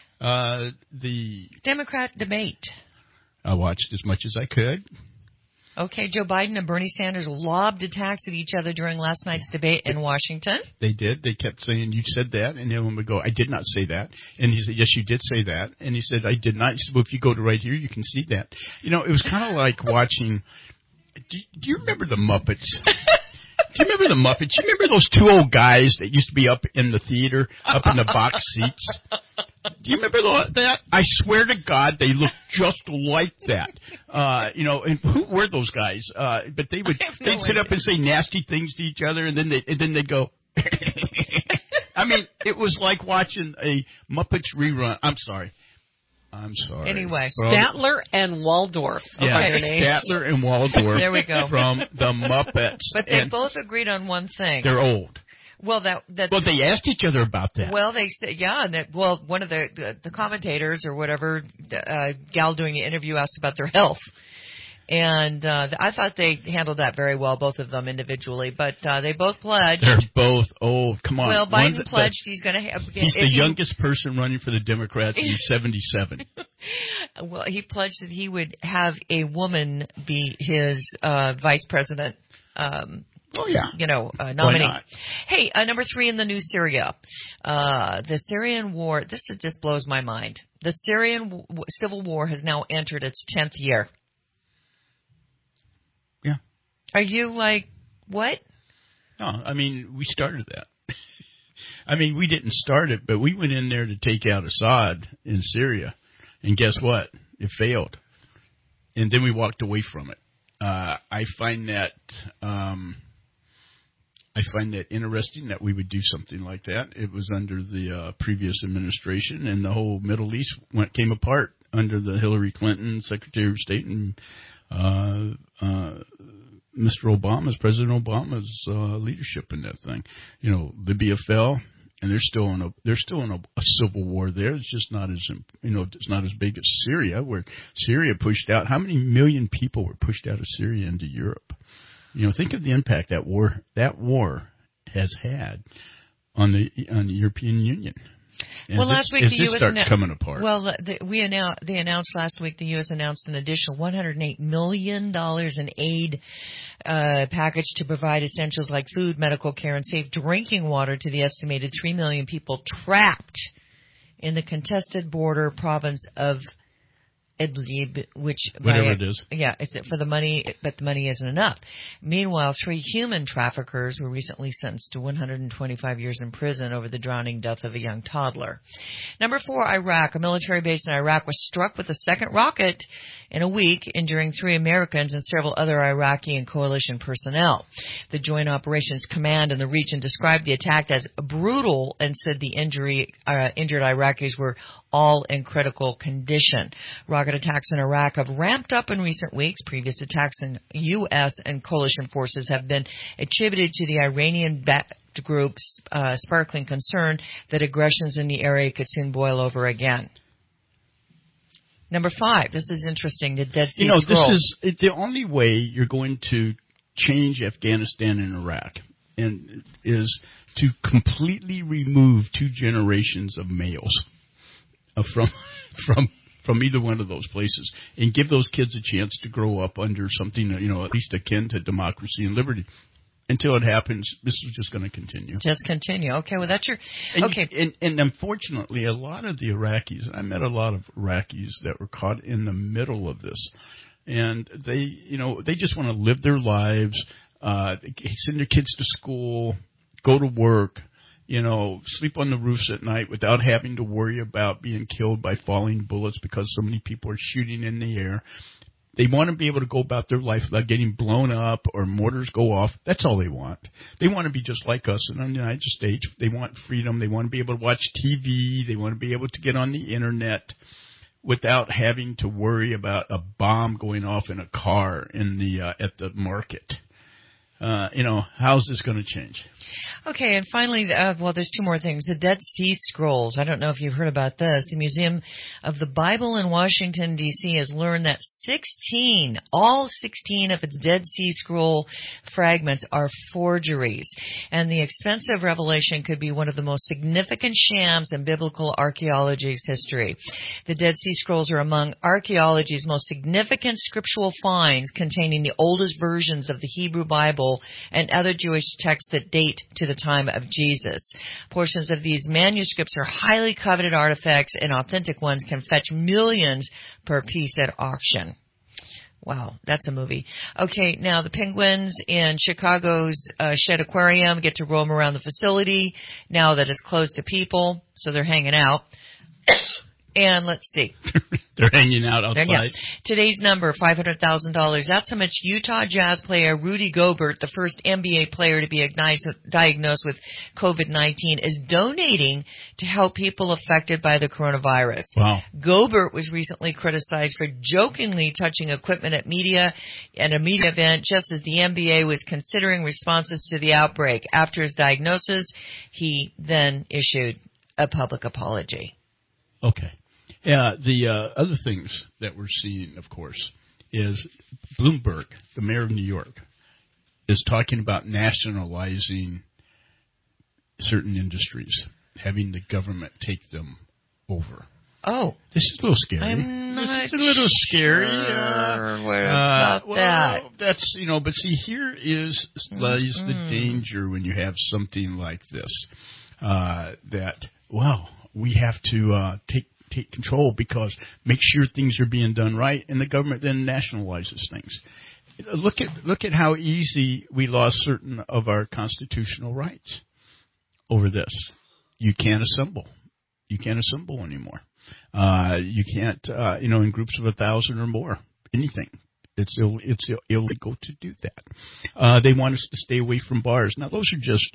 The Democrat debate. I watched as much as I could. Okay, Joe Biden and Bernie Sanders lobbed attacks at each other during last night's debate in Washington. They did. They kept saying, you said that. And the other one would go, I did not say that. And he said, yes, you did say that. And he said, I did not. He said, well, if you go to right here, you can see that. You know, it was kind of like watching, do you remember the Muppets? Do you remember the Muppets? Do you remember those two old guys that used to be up in the theater, up in the box seats? Do you remember that? I swear to God, they looked just like that. You know, and who were those guys? But they'd sit up and say nasty things to each other, and then they'd go. I mean, it was like watching a Muppets rerun. I'm sorry. Anyway, Statler and Waldorf. Yeah, Statler and Waldorf. There we go. From the Muppets. But they both agreed on one thing. They're old. Well, they asked each other about that. Well, they said, one of the commentators or whatever gal doing the interview asked about their health. And I thought they handled that very well, both of them individually. But they both pledged. They're both old. Come on. Well, Biden pledged he's going to have. He's the youngest person running for the Democrats. He's 77. Well, he pledged that he would have a woman be his vice president. Nominee. Why not? Hey, number 3 in the new Syria. The Syrian war, this just blows my mind. The Syrian civil war has now entered its 10th year. Yeah. Are you like, what? No, I mean, we started that. I mean, we didn't start it, but we went in there to take out Assad in Syria. And guess what? It failed. And then we walked away from it. I find that interesting that we would do something like that. It was under the previous administration, and the whole Middle East came apart under the Hillary Clinton Secretary of State and President Obama's leadership in that thing. You know, Libya fell, and they're still in a civil war there. It's just not as it's not as big as Syria, where Syria pushed out. How many million people were pushed out of Syria into Europe? You know, think of the impact that war has had on the European Union. Well, last week the U.S. starts coming apart. Well, they announced last week the U.S. announced an additional $108 million in aid package to provide essentials like food, medical care, and safe drinking water to the estimated 3 million people trapped in the contested border province of Idlib, which whatever it is. Yeah, it's for the money, but the money isn't enough. Meanwhile, 3 human traffickers were recently sentenced to 125 years in prison over the drowning death of a young toddler. Number 4, Iraq. A military base in Iraq was struck with a second rocket in a week, injuring 3 Americans and several other Iraqi and coalition personnel. The Joint Operations Command in the region described the attack as brutal and said the injured Iraqis were all in critical condition. Rocket attacks in Iraq have ramped up in recent weeks. Previous attacks in U.S. and coalition forces have been attributed to the Iranian-backed group's sparkling concern that aggressions in the area could soon boil over again. Number 5, this is interesting, the Dead Sea Scrolls. This is the only way you're going to change Afghanistan and Iraq, and is to completely remove 2 generations of males from either one of those places, and give those kids a chance to grow up under something, at least akin to democracy and liberty. Until it happens, this is just going to continue. Just continue. Okay, well, that's your... Okay. And unfortunately, a lot of the Iraqis, I met a lot of Iraqis that were caught in the middle of this. And they just want to live their lives, send their kids to school, go to work, sleep on the roofs at night without having to worry about being killed by falling bullets because so many people are shooting in the air. They want to be able to go about their life without getting blown up or mortars go off. That's all they want. They want to be just like us in the United States. They want freedom. They want to be able to watch TV. They want to be able to get on the Internet without having to worry about a bomb going off in a car at the market. How's this going to change? Okay, and finally, there's 2 more things. The Dead Sea Scrolls. I don't know if you've heard about this. The Museum of the Bible in Washington, D.C. has learned that all 16 of its Dead Sea Scroll fragments are forgeries. And the expensive revelation could be one of the most significant shams in biblical archaeology's history. The Dead Sea Scrolls are among archaeology's most significant scriptural finds, containing the oldest versions of the Hebrew Bible and other Jewish texts that date to the time of Jesus. Portions of these manuscripts are highly coveted artifacts, and authentic ones can fetch millions per piece at auction. Wow, that's a movie. Okay, now the penguins in Chicago's Shedd Aquarium get to roam around the facility now that it's closed to people, so they're hanging out. And let's see. They're hanging out outside. Yeah. Today's number, $500,000. That's how much Utah Jazz player Rudy Gobert, the first NBA player to be diagnosed with COVID-19, is donating to help people affected by the coronavirus. Wow. Gobert was recently criticized for jokingly touching equipment at a media event just as the NBA was considering responses to the outbreak. After his diagnosis, he then issued a public apology. Okay. The other things that we're seeing, of course, is Bloomberg, the mayor of New York, is talking about nationalizing certain industries, having the government take them over. Oh. This is a little scary. I'm not this is a little scary. about that. That's, but see, here lies the danger when you have something like this, that, we have to take control, because make sure things are being done right, and the government then nationalizes things. Look at how easy we lost certain of our constitutional rights over this. You can't assemble. You can't assemble anymore. You can't, in groups of 1,000 or more, anything. It's illegal to do that. They want us to stay away from bars. Now, those are just,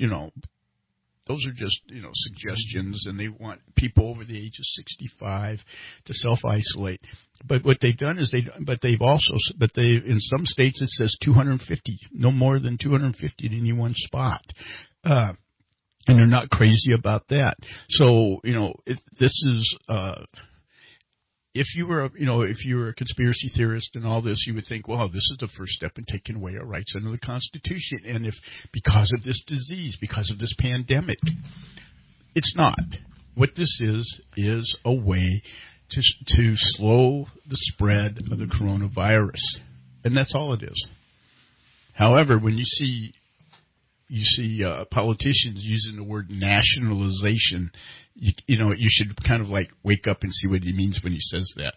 suggestions, and they want people over the age of 65 to self-isolate. But what they've done is in some states it says 250, no more than 250 at any one spot. And they're not crazy about that. So, this is, if you were a conspiracy theorist and all this, you would think, well, this is the first step in taking away our rights under the Constitution. And if because of this disease, because of this pandemic, it's not. What this is a way to slow the spread of the coronavirus, and that's all it is. However, when you see politicians using the word nationalization, you should kind of wake up and see what he means when he says that.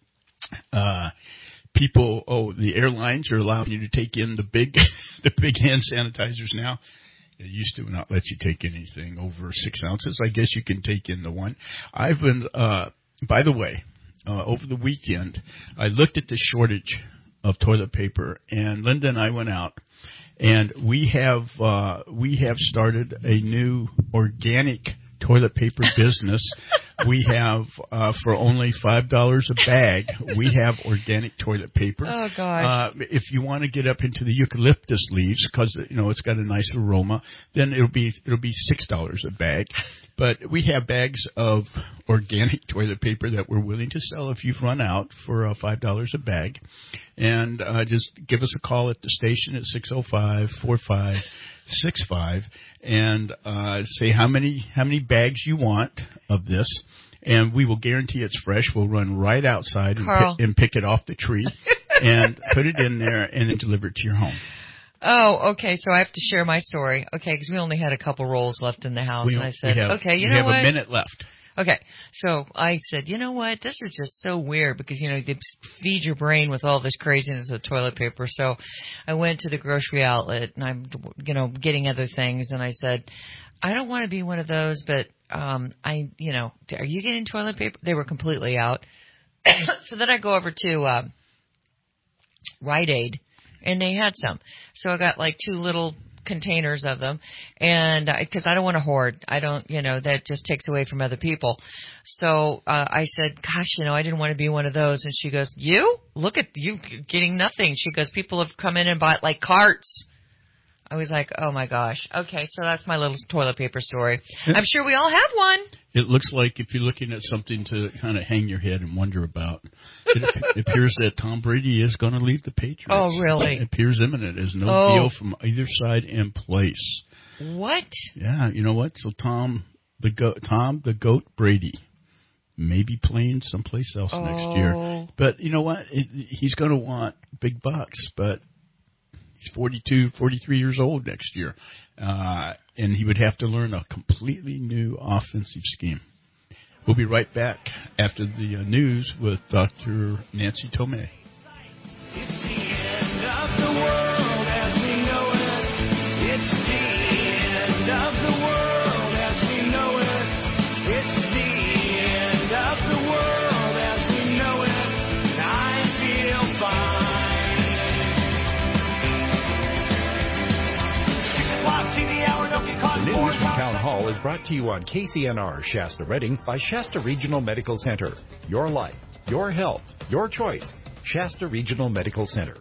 The airlines are allowing you to take in the big hand sanitizers now. They used to not let you take anything over 6 ounces. I guess you can take in the one. I've been, by the way, over the weekend, I looked at the shortage of toilet paper, and Linda and I went out, and we have started a new organic toilet paper business. We have, for only $5 a bag, we have organic toilet paper. Oh, gosh. If you want to get up into the eucalyptus leaves, because, it's got a nice aroma, then it'll be $6 a bag. But we have bags of organic toilet paper that we're willing to sell if you've run out for $5 a bag. And just give us a call at the station at 605-4565 and say how many bags you want of this. And we will guarantee it's fresh. We'll run right outside and pick it off the tree and put it in there and then deliver it to your home. Oh, okay. So I have to share my story. Okay, because we only had a couple rolls left in the house, and I said, okay, you know what? We have a minute left. Okay, so I said, you know what? This is just so weird because, they feed your brain with all this craziness of toilet paper. So I went to the grocery outlet, and I'm, getting other things, and I said, I don't want to be one of those, but are you getting toilet paper? They were completely out. So then I go over to Rite Aid. And they had some. So I got 2 little containers of them. And because I don't want to hoard. I don't, that just takes away from other people. So I said, gosh, I didn't want to be one of those. And she goes, you? Look at you getting nothing. She goes, people have come in and bought carts. I was like, oh my gosh. Okay, so that's my little toilet paper story. I'm sure we all have one. It looks like if you're looking at something to kind of hang your head and wonder about, it appears that Tom Brady is going to leave the Patriots. Oh, really? It appears imminent. There's no deal from either side in place. What? Yeah, you know what? So Tom the Goat Brady may be playing someplace else next year. But you know what? He's going to want big bucks, but he's 42, 43 years old next year. And he would have to learn a completely new offensive scheme. We'll be right back after the news with Dr. Nancy Tomei. News from Town Hall is brought to you on KCNR Shasta Redding by Shasta Regional Medical Center. Your life, your health, your choice. Shasta Regional Medical Center.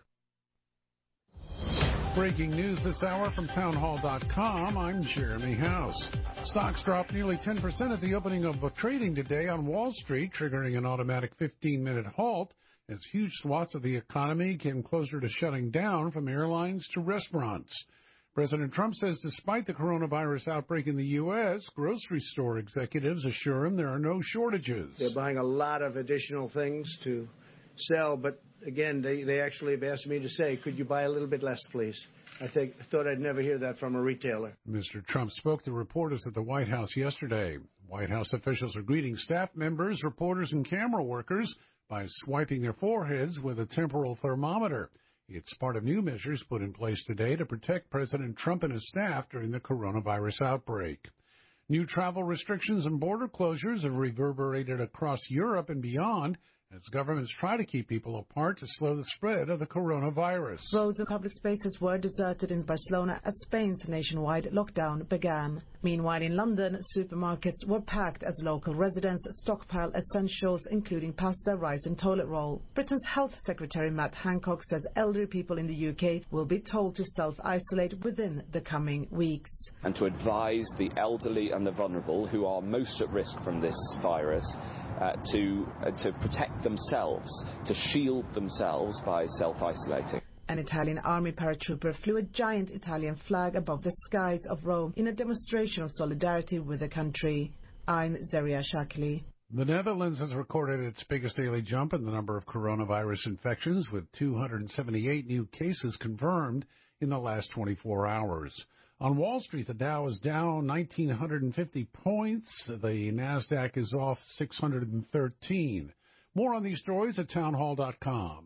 Breaking news this hour from townhall.com. I'm Jeremy House. Stocks dropped nearly 10% at the opening of trading today on Wall Street, triggering an automatic 15-minute halt as huge swaths of the economy came closer to shutting down, from airlines to restaurants. President Trump says despite the coronavirus outbreak in the U.S., grocery store executives assure him there are no shortages. They're buying a lot of additional things to sell, but again, they actually have asked me to say, could you buy a little bit less, please? I thought I'd never hear that from a retailer. Mr. Trump spoke to reporters at the White House yesterday. White House officials are greeting staff members, reporters, and camera workers by swiping their foreheads with a temporal thermometer. It's part of new measures put in place today to protect President Trump and his staff during the coronavirus outbreak. New travel restrictions and border closures have reverberated across Europe and beyond as governments try to keep people apart to slow the spread of the coronavirus. Roads and public spaces were deserted in Barcelona as Spain's nationwide lockdown began. Meanwhile, in London, supermarkets were packed as local residents stockpile essentials, including pasta, rice and toilet roll. Britain's Health Secretary Matt Hancock says elderly people in the UK will be told to self-isolate within the coming weeks. And to advise the elderly and the vulnerable who are most at risk from this virus to protect themselves, to shield themselves by self-isolating. An Italian army paratrooper flew a giant Italian flag above the skies of Rome in a demonstration of solidarity with the country. I'm Zaria Shakili. The Netherlands has recorded its biggest daily jump in the number of coronavirus infections, with 278 new cases confirmed in the last 24 hours. On Wall Street, the Dow is down 1,950 points. The NASDAQ is off 613. More on these stories at townhall.com.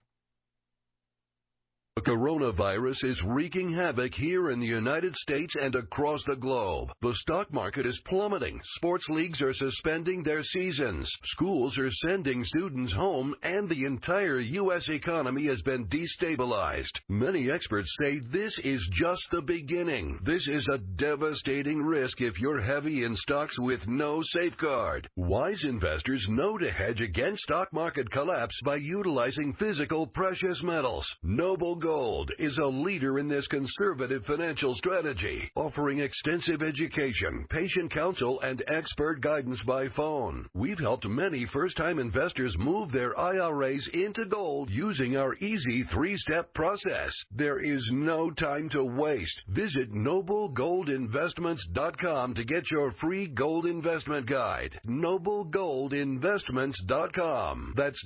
The coronavirus is wreaking havoc here in the United States and across the globe. The stock market is plummeting. Sports leagues are suspending their seasons. Schools are sending students home, and the entire U.S. economy has been destabilized. Many experts say this is just the beginning. This is a devastating risk if you're heavy in stocks with no safeguard. Wise investors know to hedge against stock market collapse by utilizing physical precious metals. Noble Gold is a leader in this conservative financial strategy, offering extensive education, patient counsel, and expert guidance by phone. We've helped many first-time investors move their IRAs into gold using our easy 3-step process. There is no time to waste. Visit NobleGoldInvestments.com to get your free gold investment guide. NobleGoldInvestments.com. That's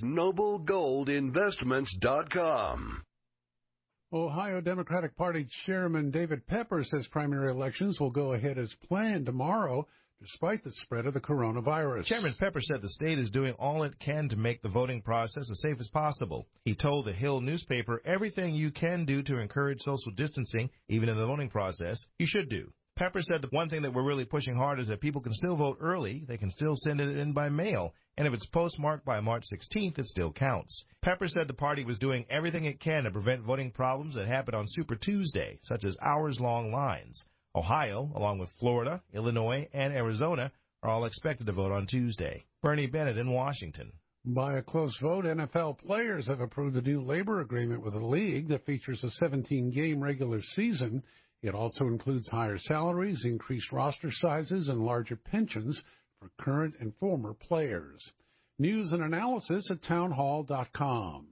NobleGoldInvestments.com. Ohio Democratic Party Chairman David Pepper says primary elections will go ahead as planned tomorrow, despite the spread of the coronavirus. Chairman Pepper said the state is doing all it can to make the voting process as safe as possible. He told the Hill newspaper, everything you can do to encourage social distancing, even in the voting process, you should do. Pepper said the one thing that we're really pushing hard is that people can still vote early. They can still send it in by mail. And if it's postmarked by March 16th, it still counts. Pepper said the party was doing everything it can to prevent voting problems that happen on Super Tuesday, such as hours-long lines. Ohio, along with Florida, Illinois, and Arizona, are all expected to vote on Tuesday. Bernie Bennett in Washington. By a close vote, NFL players have approved a new labor agreement with the league that features a 17-game regular season It also includes higher salaries, increased roster sizes, and larger pensions for current and former players. News and analysis at townhall.com.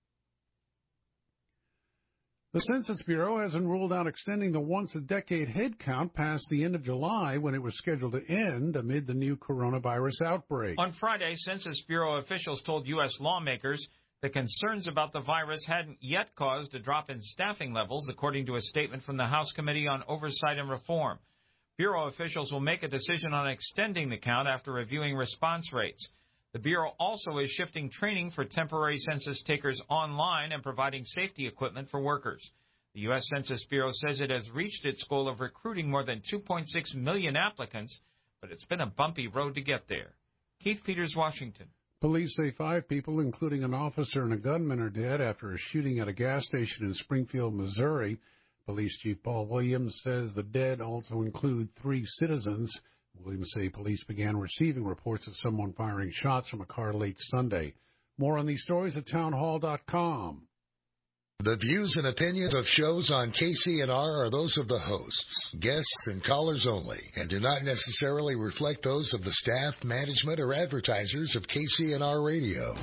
The Census Bureau hasn't ruled out extending the once-a-decade head count past the end of July when it was scheduled to end amid the new coronavirus outbreak. On Friday, Census Bureau officials told U.S. lawmakers the concerns about the virus hadn't yet caused a drop in staffing levels, according to a statement from the House Committee on Oversight and Reform. Bureau officials will make a decision on extending the count after reviewing response rates. The Bureau also is shifting training for temporary census takers online and providing safety equipment for workers. The U.S. Census Bureau says it has reached its goal of recruiting more than 2.6 million applicants, but it's been a bumpy road to get there. Keith Peters, Washington. Police say 5 people, including an officer and a gunman, are dead after a shooting at a gas station in Springfield, Missouri. Police Chief Paul Williams says the dead also include 3 citizens. Williams say police began receiving reports of someone firing shots from a car late Sunday. More on these stories at townhall.com. The views and opinions of shows on KCNR are those of the hosts, guests, and callers only, and do not necessarily reflect those of the staff, management, or advertisers of KCNR Radio.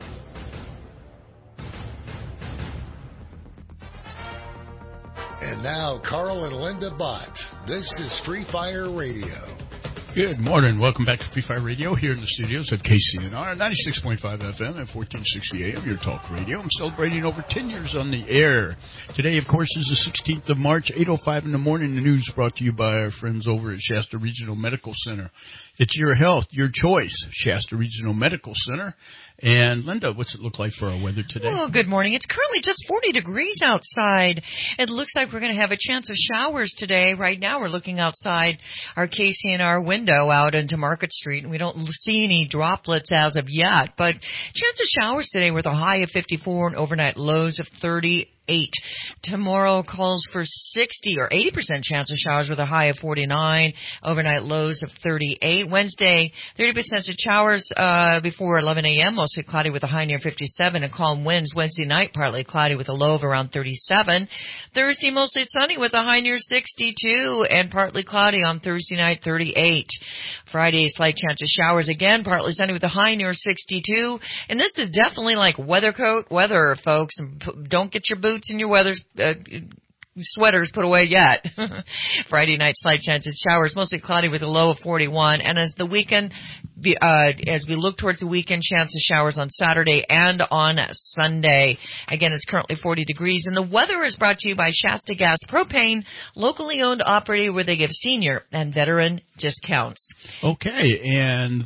And now, Carl and Linda Bott. This is Free Fire Radio. Good morning. Welcome back to Free Fire Radio here in the studios of KCNR, 96.5 FM and 1460 AM, your talk radio. I'm celebrating over 10 years on the air. Today, of course, is the 16th of March, 8:05 in the morning. The news brought to you by our friends over at Shasta Regional Medical Center. It's your health, your choice, Shasta Regional Medical Center. And, Linda, what's it look like for our weather today? Well, good morning. It's currently just 40 degrees outside. It looks like we're going to have a chance of showers today. Right now, we're looking outside our KCNR window out into Market Street, and we don't see any droplets as of yet. But chance of showers today with a high of 54 and overnight lows of 38. Tomorrow calls for 60 or 80% chance of showers with a high of 49, overnight lows of 38. Wednesday, 30% of showers before 11 a.m., mostly cloudy with a high near 57 and calm winds. Wednesday night, partly cloudy with a low of around 37. Thursday, mostly sunny with a high near 62 and partly cloudy on Thursday night, 38. Friday, slight chance of showers again, partly sunny with a high near 62. And this is definitely like weather coat weather, folks. Don't get your boots and your sweaters put away yet. Friday night, slight chance of showers, mostly cloudy with a low of 41. And as the weekend, as we look towards the weekend, chance of showers on Saturday and on Sunday. Again, it's currently 40 degrees. And the weather is brought to you by Shasta Gas Propane, locally owned operator where they give senior and veteran discounts. Okay, and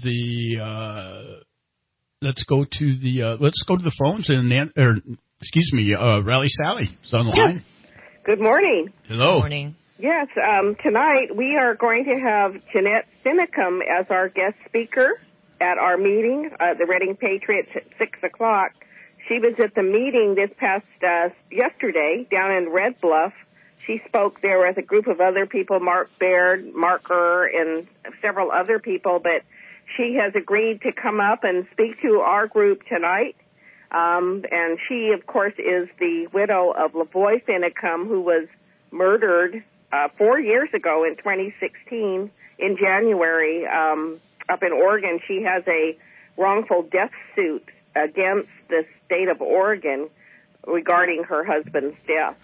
let's go to the phones and Rally Sally is on the line. Good morning. Hello. Good morning. Yes, tonight we are going to have Jeanette Finicum as our guest speaker at our meeting, the Reading Patriots at 6 o'clock. She was at the meeting this past yesterday down in Red Bluff. She spoke there with a group of other people, Mark Baird, Mark Gurr, and several other people, but she has agreed to come up and speak to our group tonight. And she, of course, is the widow of Lavoy Finicum, who was murdered 4 years ago in 2016 in January up in Oregon. She has a wrongful death suit against the state of Oregon regarding her husband's death.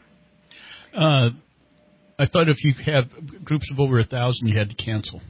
I thought if you have groups of over 1,000, you had to cancel.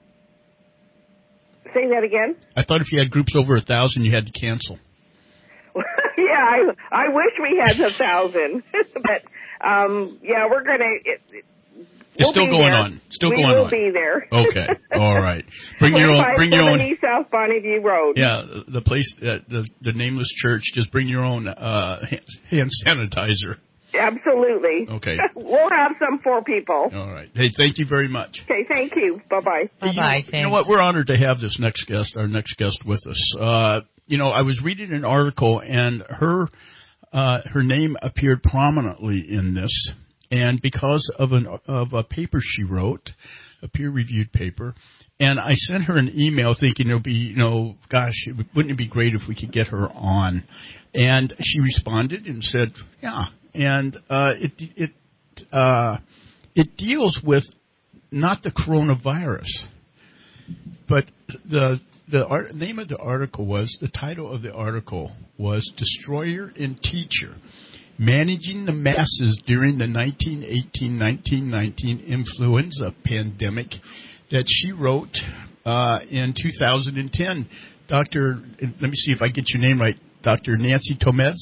Say that again? I thought if you had groups over 1,000, you had to cancel. Yeah, I wish we had 1,000, but we're gonna. It's still going on. We will be there. Okay, all right. Bring your own. East South Bonneview Road. Yeah, the place, the nameless church. Just bring your own hand sanitizer. Absolutely. Okay. We'll have some for people. All right. Hey, thank you very much. Okay, thank you. Bye-bye. Bye-bye. You know what? We're honored to have this our next guest with us. I was reading an article, and her name appeared prominently in this, and because of a paper she wrote, a peer-reviewed paper, and I sent her an email thinking it'll be, wouldn't it be great if we could get her on? And she responded and said, yeah. And it deals with not the coronavirus, but the name of the article was, the title of the article was Destroyer and Teacher, Managing the Masses During the 1918-1919 Influenza Pandemic, that she wrote in 2010. Dr., let me see if I get your name right, Dr. Nancy Tomez?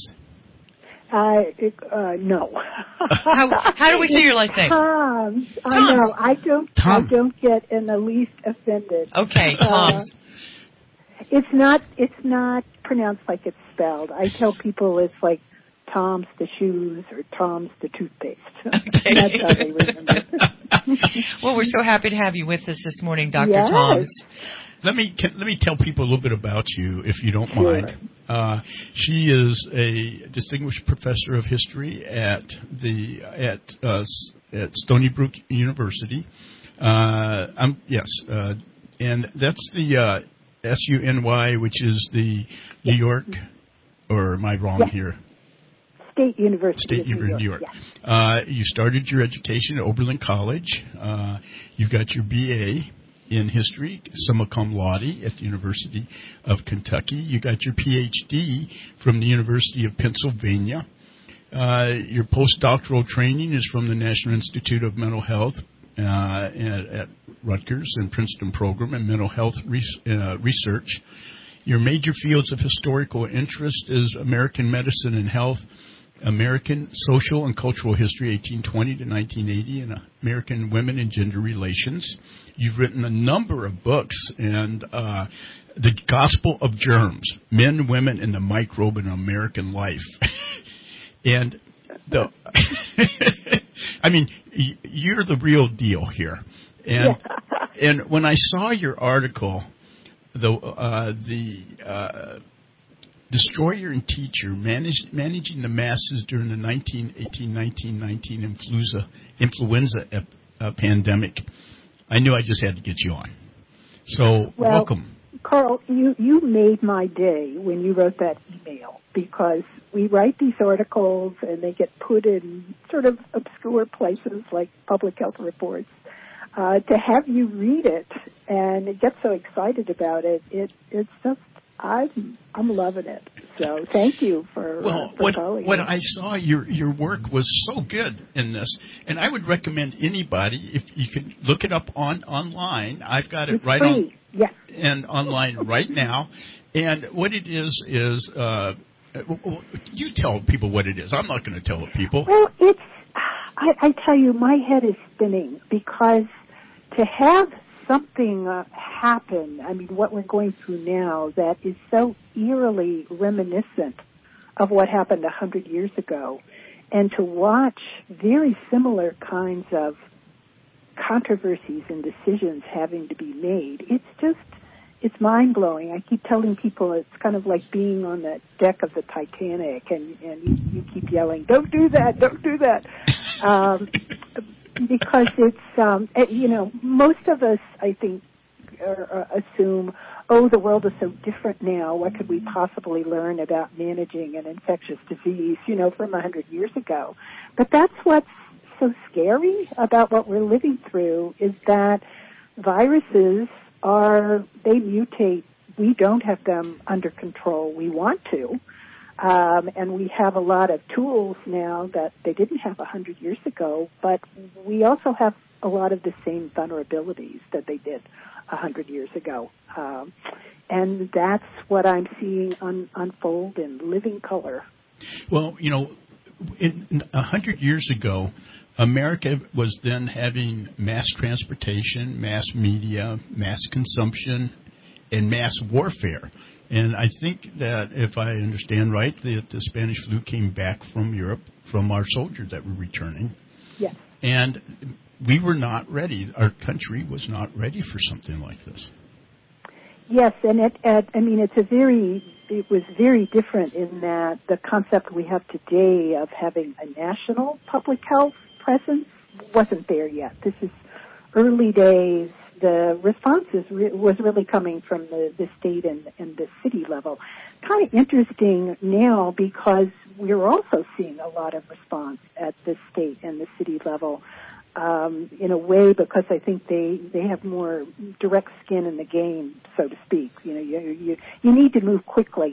No. How do we say your last name? Tom. I know. I don't get in the least offended. Okay, Tom's. It's not pronounced like it's spelled. I tell people it's like Tom's the shoes or Tom's the toothpaste. Okay. That's how they remember. Well, we're so happy to have you with us this morning, Dr. Yes. Tom's. Let me tell people a little bit about you, if you don't mind. She is a distinguished professor of history at Stony Brook University. And that's the SUNY, which is the New York, or am I wrong here? State University. State University of New York. Yes. You started your education at Oberlin College. You've got your BA in history, summa cum laude at the University of Kentucky. You got your PhD from the University of Pennsylvania. Your postdoctoral training is from the National Institute of Mental Health at Rutgers and Princeton program in mental health research. Your major fields of historical interest is American medicine and health, American social and cultural history, 1820 to 1980, and American women and gender relations. You've written a number of books, and The Gospel of Germs, Men, Women, and the Microbe in American Life. And I mean, you're the real deal here. And when I saw your article, the Destroyer and Teacher, Managing the Masses During the 1918-1919 Influenza Pandemic, I knew I just had to get you on. So, welcome. Carl, you made my day when you wrote that email, because we write these articles and they get put in sort of obscure places like public health reports. To have you read it and get so excited about it, it's just, I'm loving it. So thank you for calling. When I saw your work was so good in this, and I would recommend anybody, if you can look it up online. I've got it it's right free. on and online right now. And what it is you tell people what it is. I'm not going to tell the people. Well, it's I tell you, my head is spinning, because to have something happen, I mean, what we're going through now, that is so eerily reminiscent of what happened 100 years ago, and to watch very similar kinds of controversies and decisions having to be made, it's mind-blowing. I keep telling people it's kind of like being on the deck of the Titanic, and you keep yelling, don't do that, don't do that. Because it's, most of us, I think, assume, the world is so different now. What could we possibly learn about managing an infectious disease, from 100 years ago? But that's what's so scary about what we're living through, is that viruses they mutate. We don't have them under control. We want to. And we have a lot of tools now that they didn't have 100 years ago, but we also have a lot of the same vulnerabilities that they did 100 years ago. And that's what I'm seeing unfold in living color. Well, 100 years ago, America was then having mass transportation, mass media, mass consumption, and mass warfare. And I think that, if I understand right, the Spanish flu came back from Europe from our soldiers that were returning. Yes. And we were not ready. Our country was not ready for something like this. Yes, and it was very different in that the concept we have today of having a national public health presence wasn't there yet. This is early days. The response was really coming from the state and the city level. Kind of interesting now, because we're also seeing a lot of response at the state and the city level. in a way, because I think they have more direct skin in the game, so to speak. You know, you need to move quickly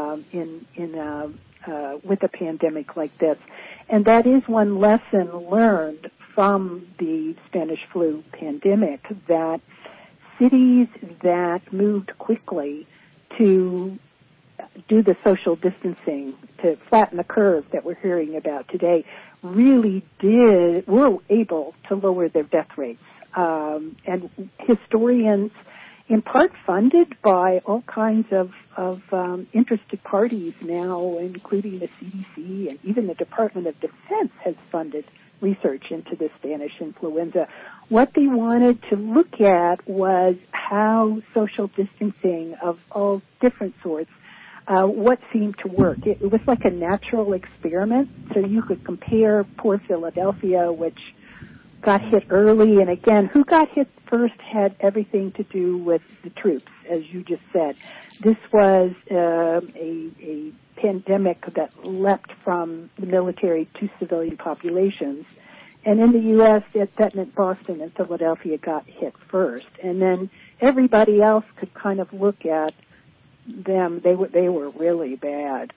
with a pandemic like this, and that is one lesson learned from the Spanish flu pandemic, that cities that moved quickly to do the social distancing, to flatten the curve that we're hearing about today, really were able to lower their death rates. And historians, in part funded by all kinds of interested parties now, including the CDC, and even the Department of Defense has funded research into the Spanish influenza. What they wanted to look at was how social distancing of all different sorts, what seemed to work. It was like a natural experiment, so you could compare poor Philadelphia, which got hit early, and again, who got hit first had everything to do with the troops, as you just said. This was a pandemic that leapt from the military to civilian populations. And in the U.S., that meant Boston and Philadelphia got hit first. And then everybody else could kind of look at them. They were really bad.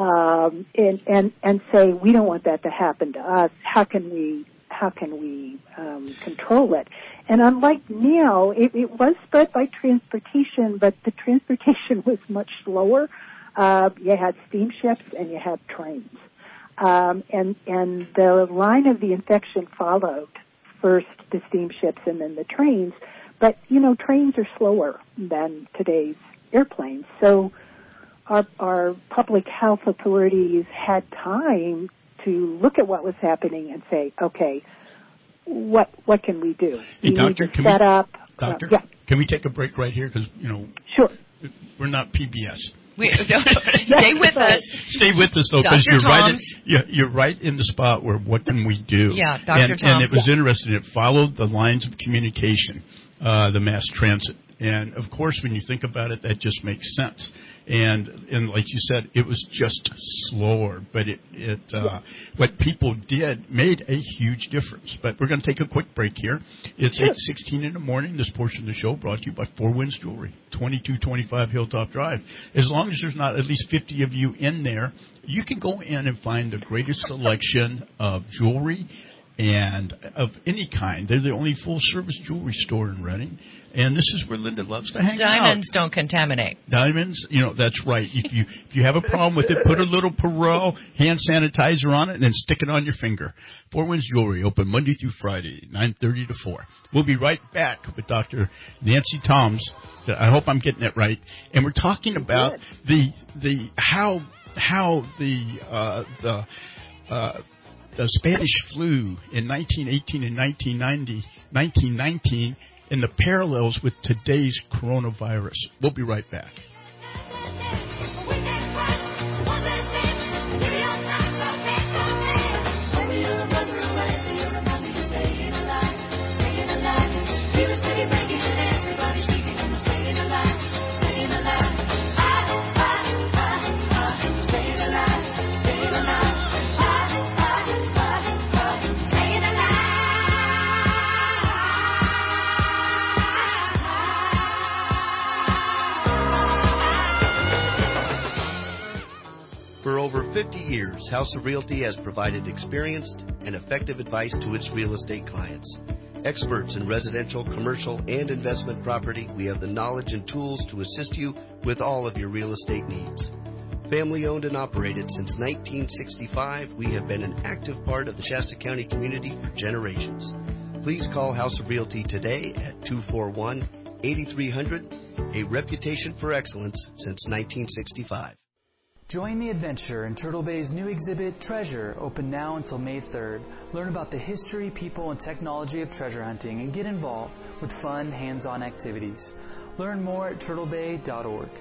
And say, we don't want that to happen to us. How can we control it? And unlike now, it was spread by transportation, but the transportation was much slower. You had steamships and you had trains. And the line of the infection followed first the steamships and then the trains. But, you know, trains are slower than today's airplanes. So our public health authorities had time to look at what was happening and say, okay, what can we do? Hey, Doctor, can we take a break right here? Because, you know, sure, we're not PBS. Stay with us. Stay with us, though, because you're right in the spot where what can we do? Yeah, Dr. Toms. And it was interesting. It followed the lines of communication, the mass transit. And, of course, when you think about it, that just makes sense. And like you said, it was just slower. But what people did made a huge difference. But we're going to take a quick break here. It's 8:16 in the morning. This portion of the show brought to you by Four Winds Jewelry, 2225 Hilltop Drive. As long as there's not at least 50 of you in there, you can go in and find the greatest selection of jewelry and of any kind. They're the only full-service jewelry store in Reading. And this is where Linda loves to hang out. Diamonds don't contaminate. Diamonds, you know, that's right. If you have a problem with it, put a little Perot hand sanitizer on it and then stick it on your finger. Four Winds Jewelry, open Monday through Friday, 9:30 to 4. We'll be right back with Dr. Nancy Toms. I hope I'm getting it right. And we're talking about how the Spanish flu in 1918 and 1919 and the parallels with today's coronavirus. We'll be right back. For over 50 years, House of Realty has provided experienced and effective advice to its real estate clients. Experts in residential, commercial, and investment property, we have the knowledge and tools to assist you with all of your real estate needs. Family owned and operated since 1965, we have been an active part of the Shasta County community for generations. Please call House of Realty today at 241-8300, a reputation for excellence since 1965. Join the adventure in Turtle Bay's new exhibit, Treasure, open now until May 3rd. Learn about the history, people, and technology of treasure hunting and get involved with fun, hands-on activities. Learn more at turtlebay.org.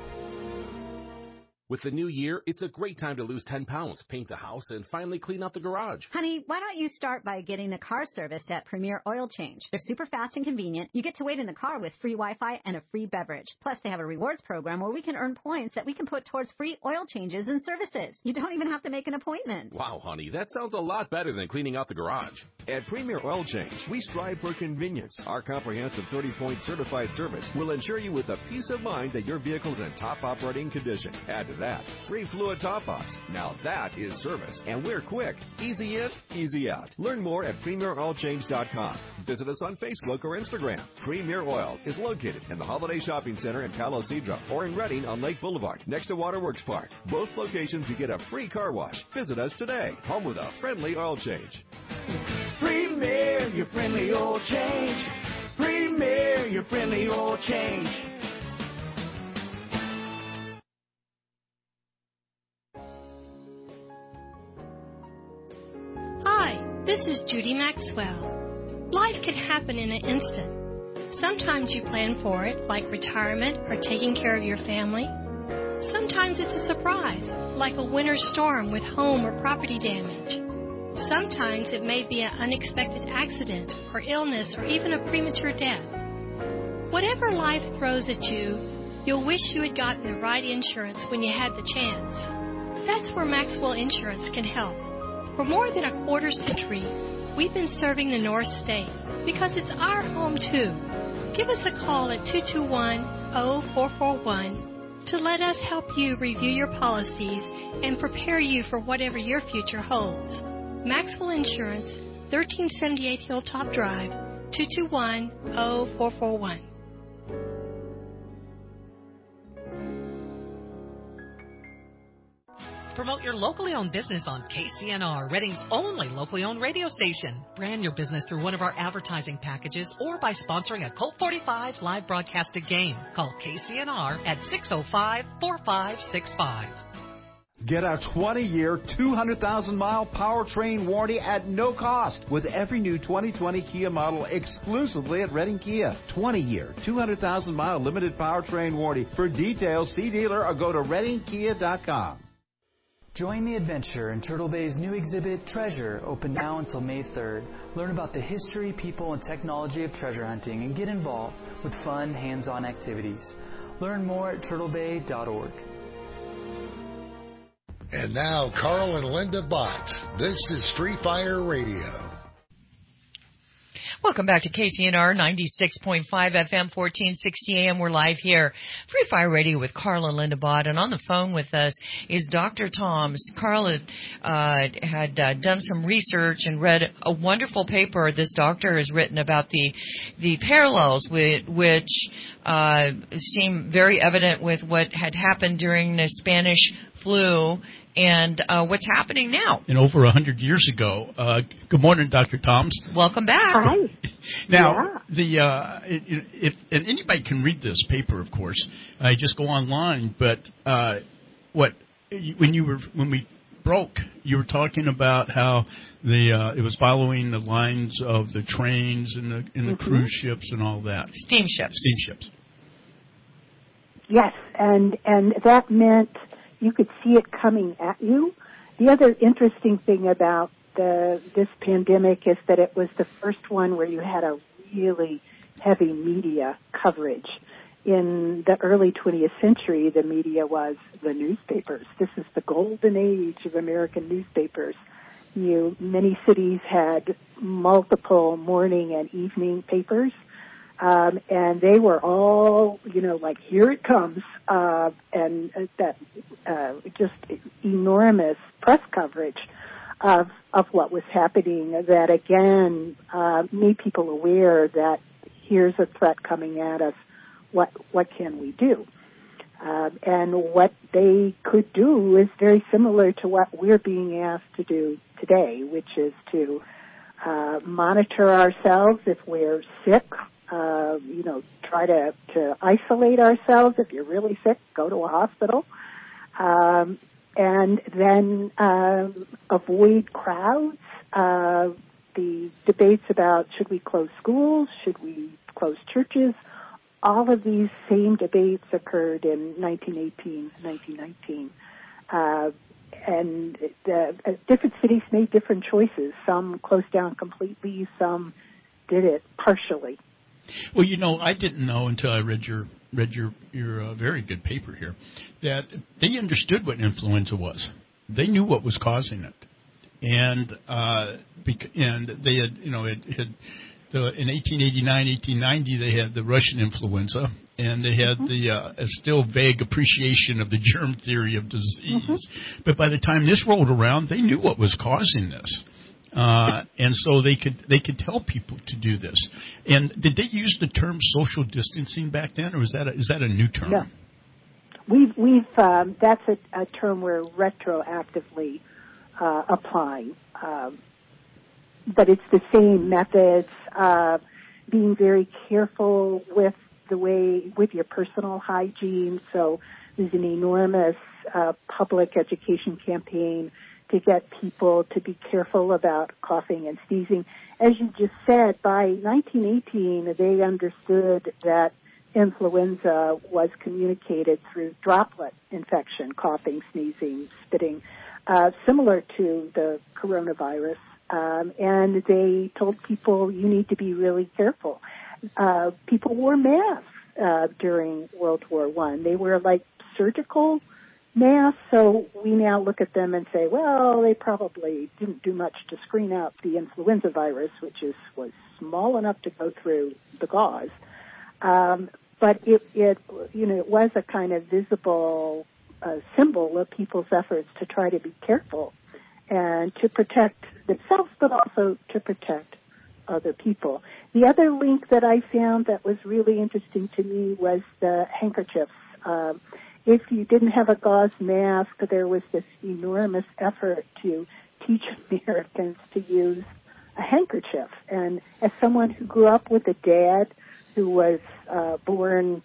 With the new year, it's a great time to lose 10 pounds, paint the house, and finally clean out the garage. Honey, why don't you start by getting the car serviced at Premier Oil Change? They're super fast and convenient. You get to wait in the car with free Wi-Fi and a free beverage. Plus, they have a rewards program where we can earn points that we can put towards free oil changes and services. You don't even have to make an appointment. Wow, honey, that sounds a lot better than cleaning out the garage. At Premier Oil Change, we strive for convenience. Our comprehensive 30-point certified service will ensure you with the peace of mind that your vehicle is in top operating condition. Add to that, free fluid top-ups. Now that is service, and we're quick. Easy in, easy out. Learn more at PremierOilChange.com. Visit us on Facebook or Instagram. Premier Oil is located in the Holiday Shopping Center in Palo Cedro or in Redding on Lake Boulevard, next to Waterworks Park. Both locations you get a free car wash. Visit us today. Home with a friendly oil change. Premier, your friendly oil change. Premier, your friendly oil change. Hi, this is Judy Maxwell. Life can happen in an instant. Sometimes you plan for it, like retirement or taking care of your family. Sometimes it's a surprise, like a winter storm with home or property damage. Sometimes it may be an unexpected accident or illness or even a premature death. Whatever life throws at you, you'll wish you had gotten the right insurance when you had the chance. That's where Maxwell Insurance can help. For more than a quarter century, we've been serving the North State because it's our home too. Give us a call at 221-0441 to let us help you review your policies and prepare you for whatever your future holds. Maxwell Insurance, 1378 Hilltop Drive, 221-0441. Promote your locally owned business on KCNR, Redding's only locally owned radio station. Brand your business through one of our advertising packages or by sponsoring a Colt 45's live broadcasted game. Call KCNR at 605-4565. Get a 20-year, 200,000-mile powertrain warranty at no cost with every new 2020 Kia model exclusively at Redding Kia. 20-year, 200,000-mile limited powertrain warranty. For details, see dealer or go to reddingkia.com. Join the adventure in Turtle Bay's new exhibit, Treasure, open now until May 3rd. Learn about the history, people, and technology of treasure hunting and get involved with fun, hands-on activities. Learn more at turtlebay.org. And now, Carl and Linda Bott. This is Free Fire Radio. Welcome back to KCNR 96.5 FM, 1460 AM. We're live here, Free Fire Radio with Carl and Linda Bott. And on the phone with us is Dr. Toms. Carl had done some research and read a wonderful paper this doctor has written about the parallels which seem very evident with what had happened during the Spanish flu and what's happening now. And over 100 years ago. Good morning, Dr. Toms. Welcome back. Hi. Now, if anybody can read this paper, of course. I just go online. But when we broke, you were talking about how it was following the lines of the trains and the cruise ships and all that. Steamships. Yes, and that meant you could see it coming at you. The other interesting thing about this pandemic is that it was the first one where you had a really heavy media coverage. In the early 20th century, the media was the newspapers. This is the golden age of American newspapers. Many cities had multiple morning and evening papers. And they were all, like, here it comes, and that just enormous press coverage of what was happening that, again, made people aware that here's a threat coming at us. What can we do? And what they could do is very similar to what we're being asked to do today, which is to monitor ourselves if we're sick. Try to isolate ourselves. If you're really sick, go to a hospital. And then avoid crowds. The debates about should we close schools, should we close churches, all of these same debates occurred in 1918, 1919. And different cities made different choices. Some closed down completely, some did it partially. Well, I didn't know until I read your very good paper here that they understood what influenza was. They knew what was causing it. and they had, in 1889, 1890, they had the Russian influenza, and they had a still vague appreciation of the germ theory of disease. But by the time this rolled around, they knew what was causing this. And so they could tell people to do this. And did they use the term social distancing back then, or is that a new term? No. We've that's a term we're retroactively applying. But it's the same methods, being very careful with your personal hygiene. So there's an enormous public education campaign to get people to be careful about coughing and sneezing. As you just said, by 1918, they understood that influenza was communicated through droplet infection, coughing, sneezing, spitting, similar to the coronavirus. And they told people, you need to be really careful. People wore masks during World War I. They were like surgical masks, so we now look at them and say, well, they probably didn't do much to screen out the influenza virus, which was small enough to go through the gauze. But it was a kind of visible symbol of people's efforts to try to be careful and to protect themselves, but also to protect other people. The other link that I found that was really interesting to me was the handkerchiefs. If you didn't have a gauze mask, there was this enormous effort to teach Americans to use a handkerchief. And as someone who grew up with a dad who was born,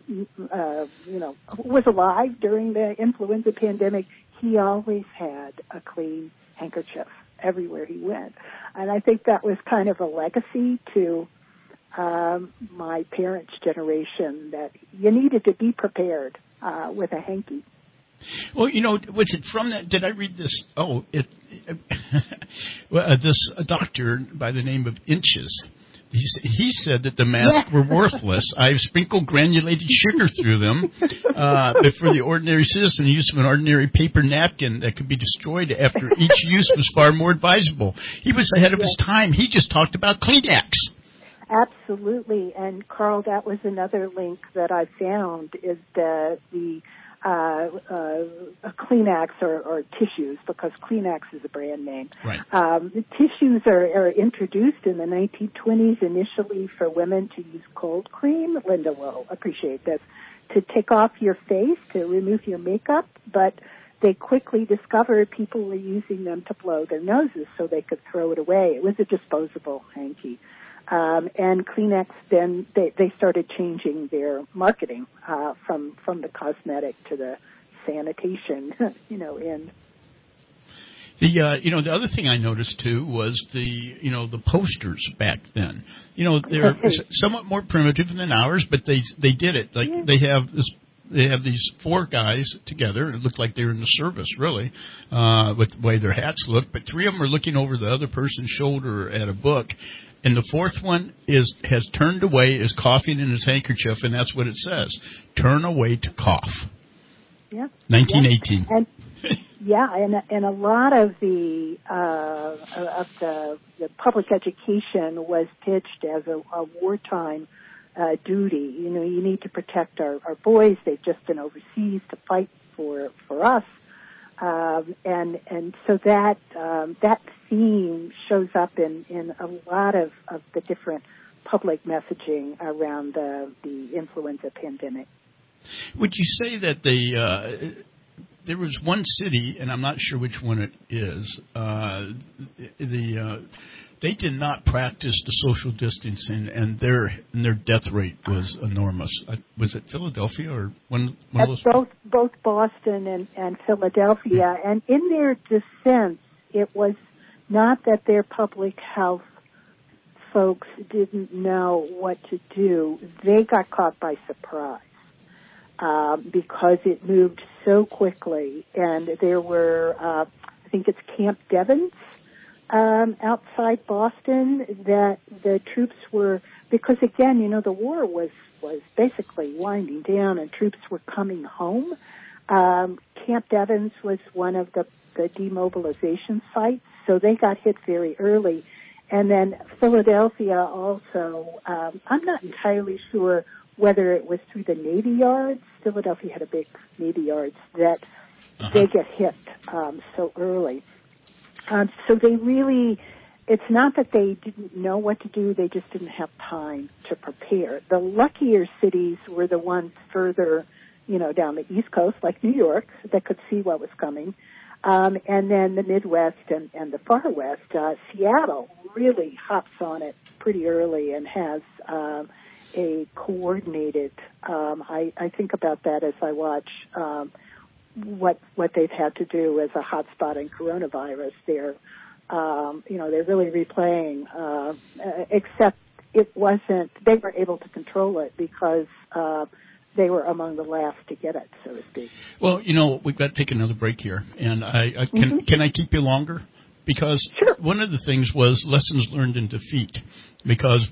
was alive during the influenza pandemic, he always had a clean handkerchief everywhere he went. And I think that was kind of a legacy to my parents' generation, that you needed to be prepared with a hanky. Well, was it from that? Did I read this? This doctor by the name of Inches. He said that the masks were worthless. I've sprinkled granulated sugar through them. But for the ordinary citizen, the use of an ordinary paper napkin that could be destroyed after each use was far more advisable. He was ahead of his time. He just talked about Kleenex. Absolutely. And, Carl, that was another link that I found, is the Kleenex or tissues, because Kleenex is a brand name. Right. The tissues are introduced in the 1920s initially for women to use cold cream. Linda will appreciate this. To take off your face, to remove your makeup, but they quickly discovered people were using them to blow their noses so they could throw it away. It was a disposable hanky. And Kleenex, then they started changing their marketing from the cosmetic to the sanitation, in. The other thing I noticed too was the posters back then. They're somewhat more primitive than ours, but they did it. Like they have these four guys together. It looked like they were in the service, really, with the way their hats look. But three of them are looking over the other person's shoulder at a book. And the fourth one has turned away, is coughing in his handkerchief, and that's what it says. Turn away to cough. Yeah. 1918. And, and a lot of the public education was pitched as a wartime duty. You need to protect our boys. They've just been overseas to fight for us. And so that theme shows up in a lot of the different public messaging around the influenza pandemic. Would you say that there was one city, and I'm not sure which one it is, they did not practice the social distancing, and their death rate was enormous. Was it Philadelphia or one of those? Both Boston and Philadelphia. And in their defense, it was not that their public health folks didn't know what to do. They got caught by surprise because it moved so quickly. And there were, I think it's Camp Devens, outside Boston, that the troops were, because again, the war was basically winding down and troops were coming home. Camp Devens was one of the demobilization sites So they got hit very early. And then Philadelphia also, I'm not entirely sure whether it was through the Navy Yards. Philadelphia had a big Navy Yards that they get hit so early. So they really, it's not that they didn't know what to do, they just didn't have time to prepare. The luckier cities were the ones further, down the East Coast, like New York, that could see what was coming. And then the Midwest and the Far West, Seattle really hops on it pretty early and has a coordinated, I think about that as I watch what they've had to do as a hotspot in coronavirus. They're really replaying, except it wasn't, they were able to control it because they were among the last to get it, so to speak. Well, we've got to take another break here, and can I keep you longer? Because one of the things was lessons learned in defeat, because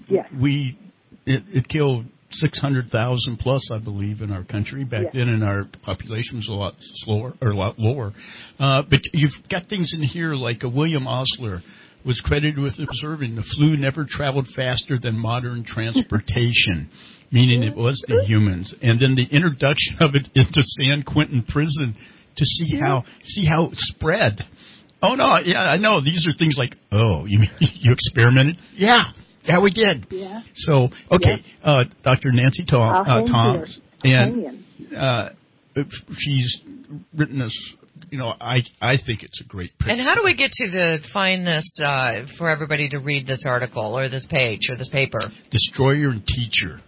it killed 600,000 plus, I believe, in our country back then, and our population was a lot lower. But you've got things in here like William Osler was credited with observing the flu never traveled faster than modern transportation, meaning it was the humans. And then the introduction of it into San Quentin prison to see how it spread. Oh, no, yeah, I know. These are things like, you experimented? Yeah, we did. Yeah. So, okay, Dr. Nancy Toms, and she's written us, I think it's a great picture. And how do we get to find this for everybody to read this article or this page or this paper? Destroyer and Teacher.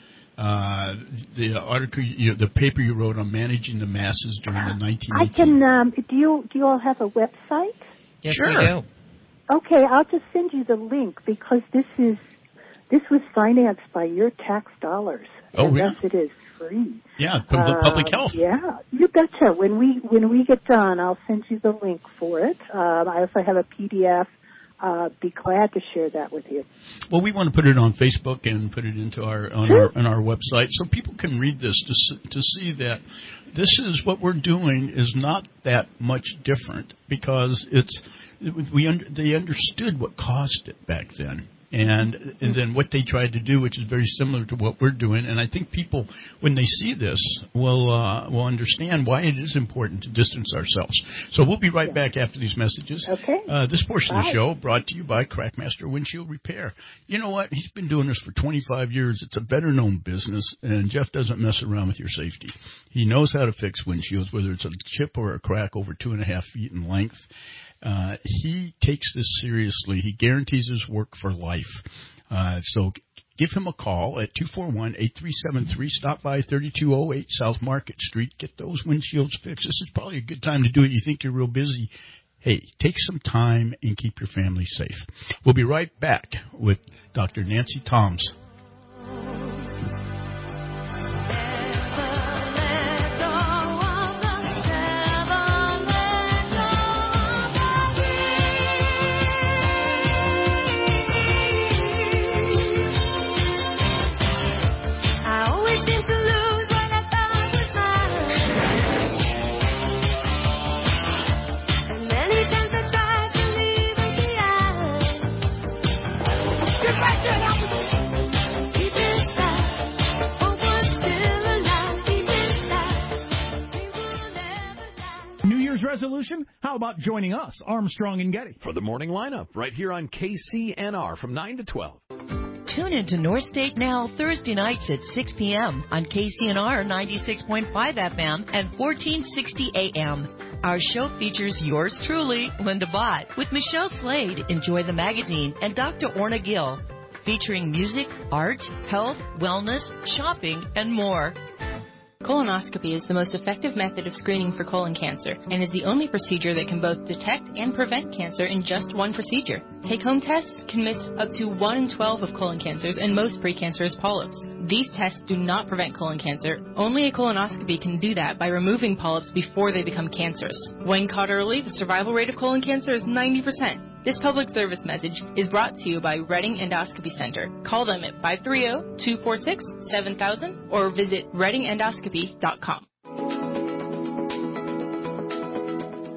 The article, the paper you wrote on managing the masses during the 1980s. I can. Do you all have a website? Yes, we do. Okay, I'll just send you the link because this was financed by your tax dollars. Oh, and really? thus it is free. Yeah, public health. Yeah, you betcha. When we get done, I'll send you the link for it. I also have a PDF. Be glad to share that with you. Well, we want to put it on Facebook and put it into on our website so people can read this to see that this is what we're doing is not that much different because they understood what caused it back then. And then what they tried to do, which is very similar to what we're doing. And I think people, when they see this, will understand why it is important to distance ourselves. So we'll be right back after these messages. Okay. This portion of the show brought to you by Crackmaster Windshield Repair. You know what? He's been doing this for 25 years. It's a better-known business, and Jeff doesn't mess around with your safety. He knows how to fix windshields, whether it's a chip or a crack over 2.5 feet in length. He takes this seriously. He guarantees his work for life. So give him a call at 241-8373. Stop by 3208 South Market Street. Get those windshields fixed. This is probably a good time to do it. You think you're real busy. Hey, take some time and keep your family safe. We'll be right back with Dr. Nancy Toms. Resolution? How about joining us, Armstrong and Getty? For the morning lineup, right here on KCNR from 9 to 12. Tune into North State Now Thursday nights at 6 p.m. on KCNR 96.5 FM and 1460 AM. Our show features yours truly, Linda Bott, with Michelle Slade, Enjoy the Magazine, and Dr. Orna Gill, featuring music, art, health, wellness, shopping, and more. Colonoscopy is the most effective method of screening for colon cancer and is the only procedure that can both detect and prevent cancer in just one procedure. Take-home tests can miss up to 1 in 12 of colon cancers and most precancerous polyps. These tests do not prevent colon cancer. Only a colonoscopy can do that by removing polyps before they become cancerous. When caught early, the survival rate of colon cancer is 90%. This public service message is brought to you by Reading Endoscopy Center. Call them at 530-246-7000 or visit readingendoscopy.com.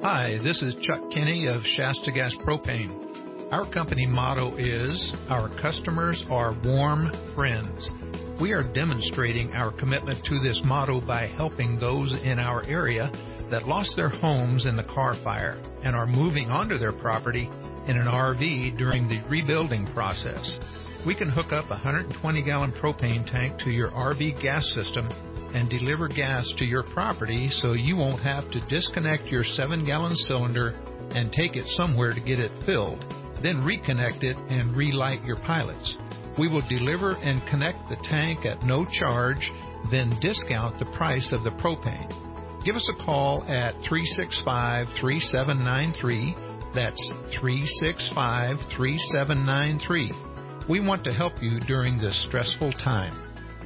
Hi, this is Chuck Kinney of Shasta Gas Propane. Our company motto is, our customers are warm friends. We are demonstrating our commitment to this motto by helping those in our area that lost their homes in the Carr fire and are moving onto their property in an RV during the rebuilding process. We can hook up a 120-gallon propane tank to your RV gas system and deliver gas to your property so you won't have to disconnect your 7-gallon cylinder and take it somewhere to get it filled, then reconnect it and relight your pilots. We will deliver and connect the tank at no charge, then discount the price of the propane. Give us a call at 365-3793. That's 365-3793. We want to help you during this stressful time.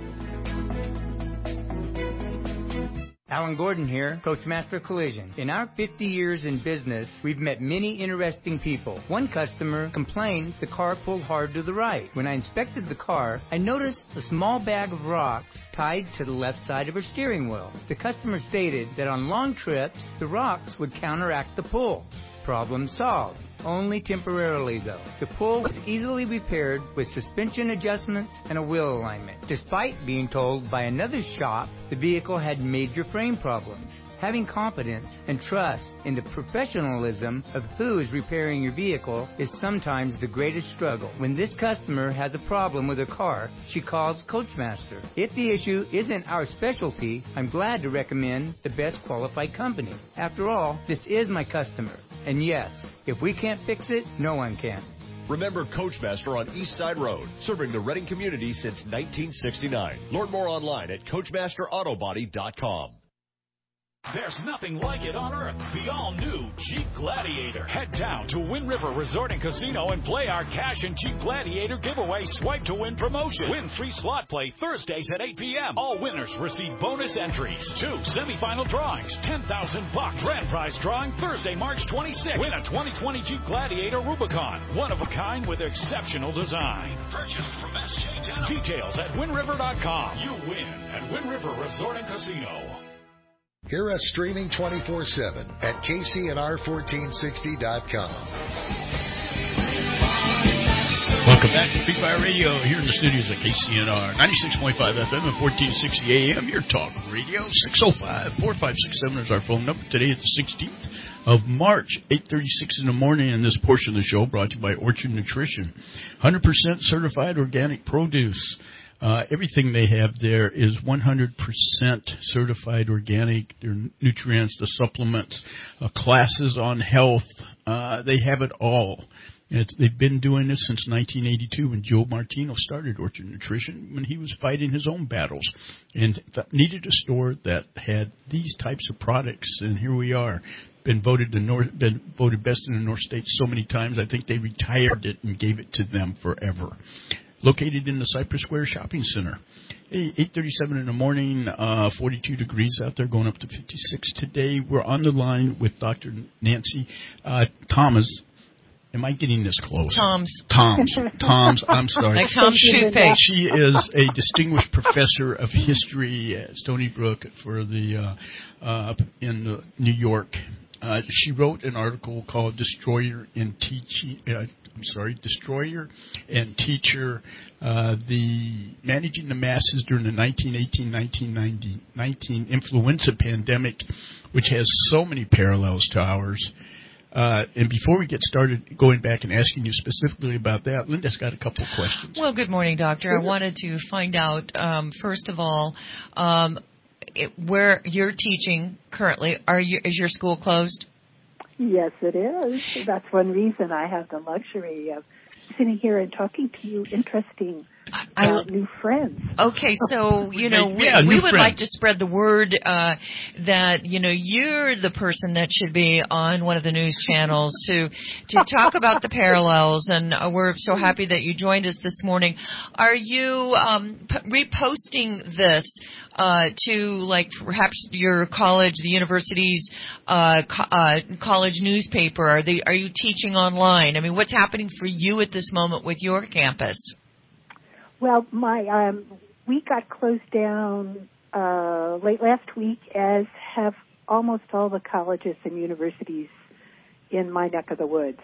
Alan Gordon here, Coachmaster Collision. In our 50 years in business, we've met many interesting people. One customer complained the car pulled hard to the right. When I inspected the car, I noticed a small bag of rocks tied to the left side of her steering wheel. The customer stated that on long trips, the rocks would counteract the pull. Problem solved. Only temporarily, though. The pull was easily repaired with suspension adjustments and a wheel alignment. Despite being told by another shop the vehicle had major frame problems. Having confidence and trust in the professionalism of who is repairing your vehicle is sometimes the greatest struggle. When this customer has a problem with her car, she calls Coachmaster. If the issue isn't our specialty, I'm glad to recommend the best qualified company. After all, this is my customer. And yes, if we can't fix it, no one can. Remember Coachmaster on East Side Road, serving the Reading community since 1969. Learn more online at CoachmasterAutobody.com. There's nothing like it on Earth. The all-new Jeep Gladiator. Head down to Wind River Resort and Casino and play our Cash and Jeep Gladiator giveaway Swipe to Win promotion. Win free slot play Thursdays at 8 p.m. All winners receive bonus entries. 2 semifinal drawings, $10,000. Grand prize drawing Thursday, March 26th. Win a 2020 Jeep Gladiator Rubicon. One of a kind with exceptional design. Purchased from SJ Denham. Details at WindRiver.com. You win at Wind River Resort and Casino. Hear us streaming 24/7 at KCNR1460.com. Welcome back to Free Fire Radio here in the studios at KCNR 96.5 FM and 1460 AM. Your talk radio 605-4567 is our phone number. Today is the 16th of March, 8:36 in the morning, and this portion of the show brought to you by Orchard Nutrition. 100% certified organic produce. Everything they have there is 100% certified organic. Their nutrients, the supplements, classes on health. They have it all. And they've been doing this since 1982 when Joe Martino started Orchard Nutrition, when he was fighting his own battles and needed a store that had these types of products. And here we are. Been voted best in the North States so many times. I think they retired it and gave it to them forever. Located in the Cypress Square Shopping Center. 8:37 in the morning, 42 degrees out there, going up to 56 today. We're on the line with Dr. Nancy Thomas. Am I getting this close? Tom's. I'm sorry. Like Tom's toothpaste. She is a distinguished professor of history at Stony Brook for the in New York. She wrote an article called Destroyer and Teacher, the Managing the Masses During the 1918-1919 Influenza Pandemic, which has so many parallels to ours. And before we get started going back and asking you specifically about that, Linda's got a couple of questions. Well, good morning, Doctor. I wanted to find out, first of all, where you're teaching currently. Is your school closed? Yes, it is. That's one reason I have the luxury of sitting here and talking to you interesting new friends. Okay, so, we would like to spread the word that, you're the person that should be on one of the news channels to talk about the parallels, and we're so happy that you joined us this morning. Are you reposting this to, like, perhaps your college, the university's college newspaper? Are you teaching online? I mean, what's happening for you at this moment with your campus? Well, we got closed down late last week, as have almost all the colleges and universities in my neck of the woods.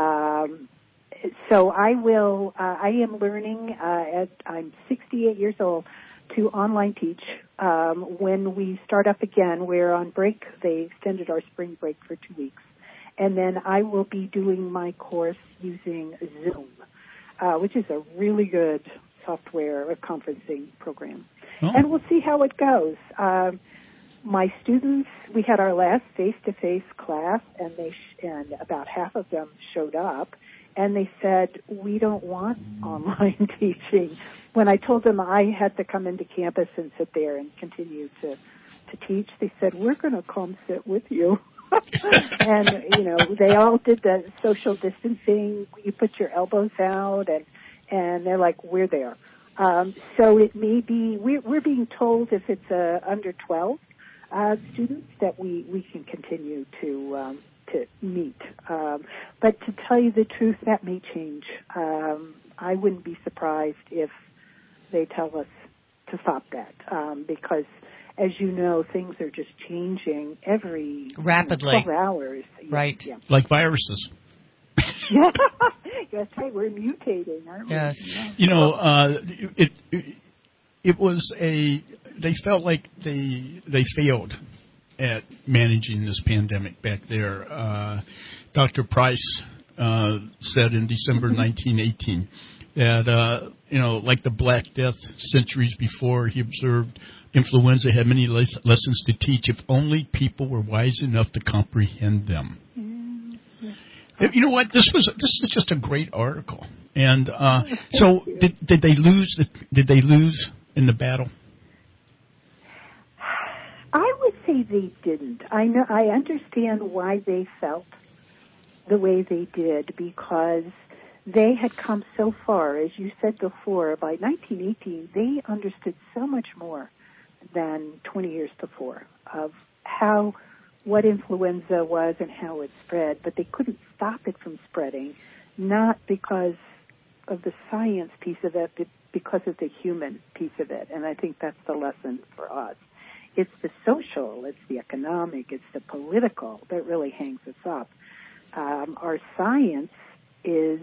So I am learning, I'm 68 years old, to online teach. When we start up again, we're on break. They extended our spring break for 2 weeks. And then I will be doing my course using Zoom, which is a really good software, a conferencing program. Oh. And we'll see how it goes. My students, we had our last face-to-face class, and about half of them showed up, and they said, we don't want online teaching. When I told them I had to come into campus and sit there and continue to teach, they said, we're going to come sit with you. And, they all did the social distancing. You put your elbows out, and they're like, we're there. So it may be, we're being told if it's under 12 students that we can continue to meet. But to tell you the truth, that may change. I wouldn't be surprised if they tell us to stop that, because, as you know, things are just changing every rapidly 12 hours. Right. Yeah. Like viruses. Yeah. That's right. We're mutating, aren't we? Yes. It was they felt like they failed at managing this pandemic back there. Dr. Price said in December 1918 that, like the Black Death centuries before, he observed influenza had many lessons to teach if only people were wise enough to comprehend them. Mm-hmm. You know what? This is just a great article. And so did they lose? Did they lose in the battle? I would say they didn't. I understand why they felt the way they did, because they had come so far. As you said before, by 1918, they understood so much more than 20 years before of what influenza was and how it spread, but they couldn't stop it from spreading, not because of the science piece of it, but because of the human piece of it. And I think that's the lesson for us. It's the social, it's the economic, it's the political that really hangs us up. Our science is,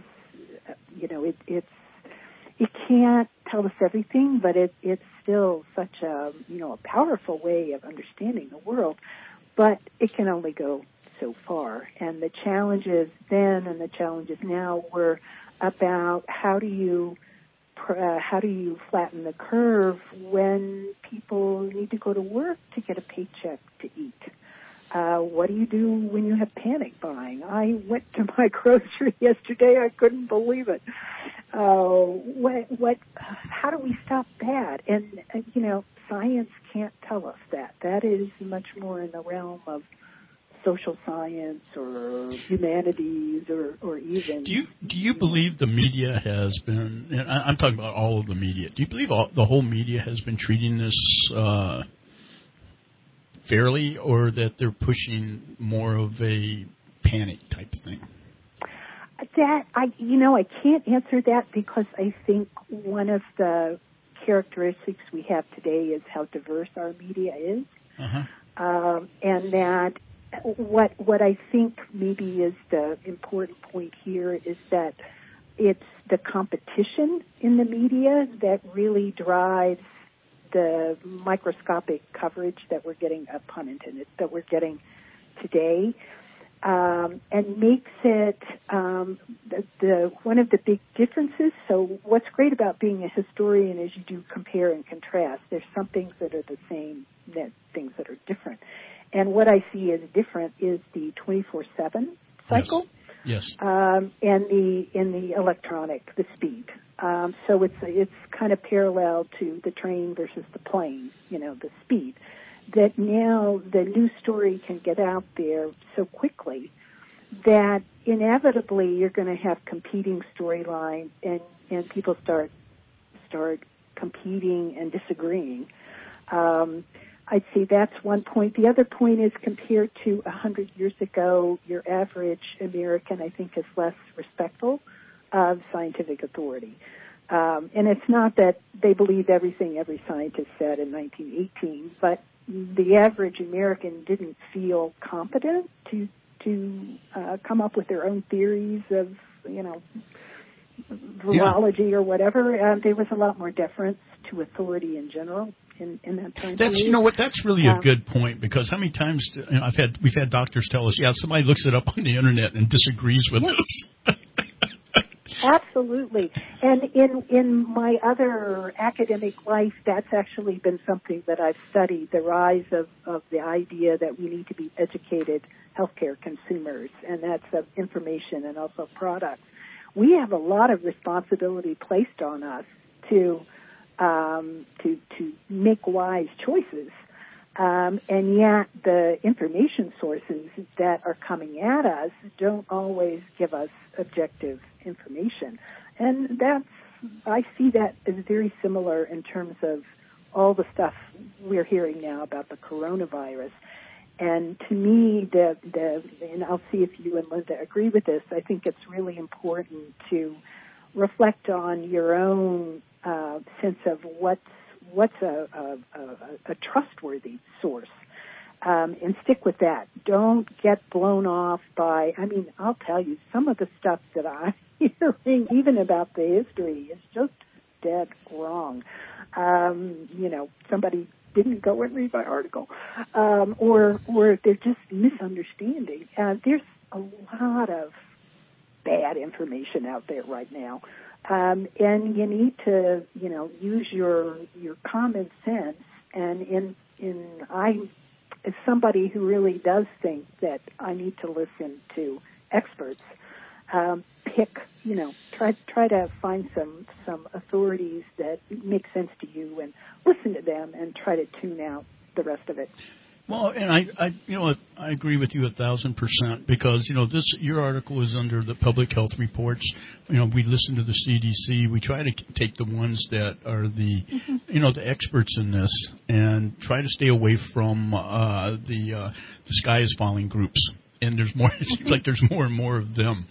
it can't tell us everything, but it's still such a powerful way of understanding the world. But it can only go so far. And the challenges then and the challenges now were about how do you flatten the curve when people need to go to work to get a paycheck to eat? What do you do when you have panic buying? I went to my grocery yesterday. I couldn't believe it. How do we stop that? And, science can't tell us that. That is much more in the realm of social science or humanities or even... Do you believe the media has been, and I'm talking about all of the media, do you believe the whole media has been treating this fairly, or that they're pushing more of a panic type thing? That, I can't answer that, because I think one of the characteristics we have today is how diverse our media is. Uh-huh. And that what I think maybe is the important point here is that it's the competition in the media that really drives the microscopic coverage that we're getting, pun intended, that we're getting today, and makes it the one of the big differences. So what's great about being a historian is you do compare and contrast. There's some things that are the same, things that are different. And what I see as different is the 24/7 cycle. Yes. And the electronic, the speed. So it's kind of parallel to the train versus the plane, the speed. That now the news story can get out there so quickly that inevitably you're going to have competing storylines and people start competing and disagreeing. I'd say that's one point. The other point is, compared to 100 years ago, your average American, I think, is less respectful of scientific authority. And it's not that they believe everything every scientist said in 1918, but the average American didn't feel competent to come up with their own theories of, virology or whatever. There was a lot more deference to authority in general in that time period. You know what? That's really a good point, because how many times we've had doctors tell us, somebody looks it up on the internet and disagrees with us. Absolutely. And in my other academic life, that's actually been something that I've studied, the rise of the idea that we need to be educated healthcare consumers, and that's of information and also products. We have a lot of responsibility placed on us to make wise choices. And yet the information sources that are coming at us don't always give us objective information. And I see that as very similar in terms of all the stuff we're hearing now about the coronavirus. And to me, and I'll see if you and Linda agree with this, I think it's really important to reflect on your own sense of what's a trustworthy source, and stick with that. Don't get blown off by, I'll tell you, some of the stuff that I'm hearing, even about the history, is just dead wrong. Somebody didn't go and read my article, or they're just misunderstanding. There's a lot of bad information out there right now. And you need to, use your common sense. And as somebody who really does think that I need to listen to experts, try to find some authorities that make sense to you and listen to them and try to tune out the rest of it. Well, and I agree with you 1,000%, because your article is under the public health reports. We listen to the CDC. We try to take the ones that are the the experts in this, and try to stay away from the sky is falling groups. And there's more. It seems like there's more and more of them.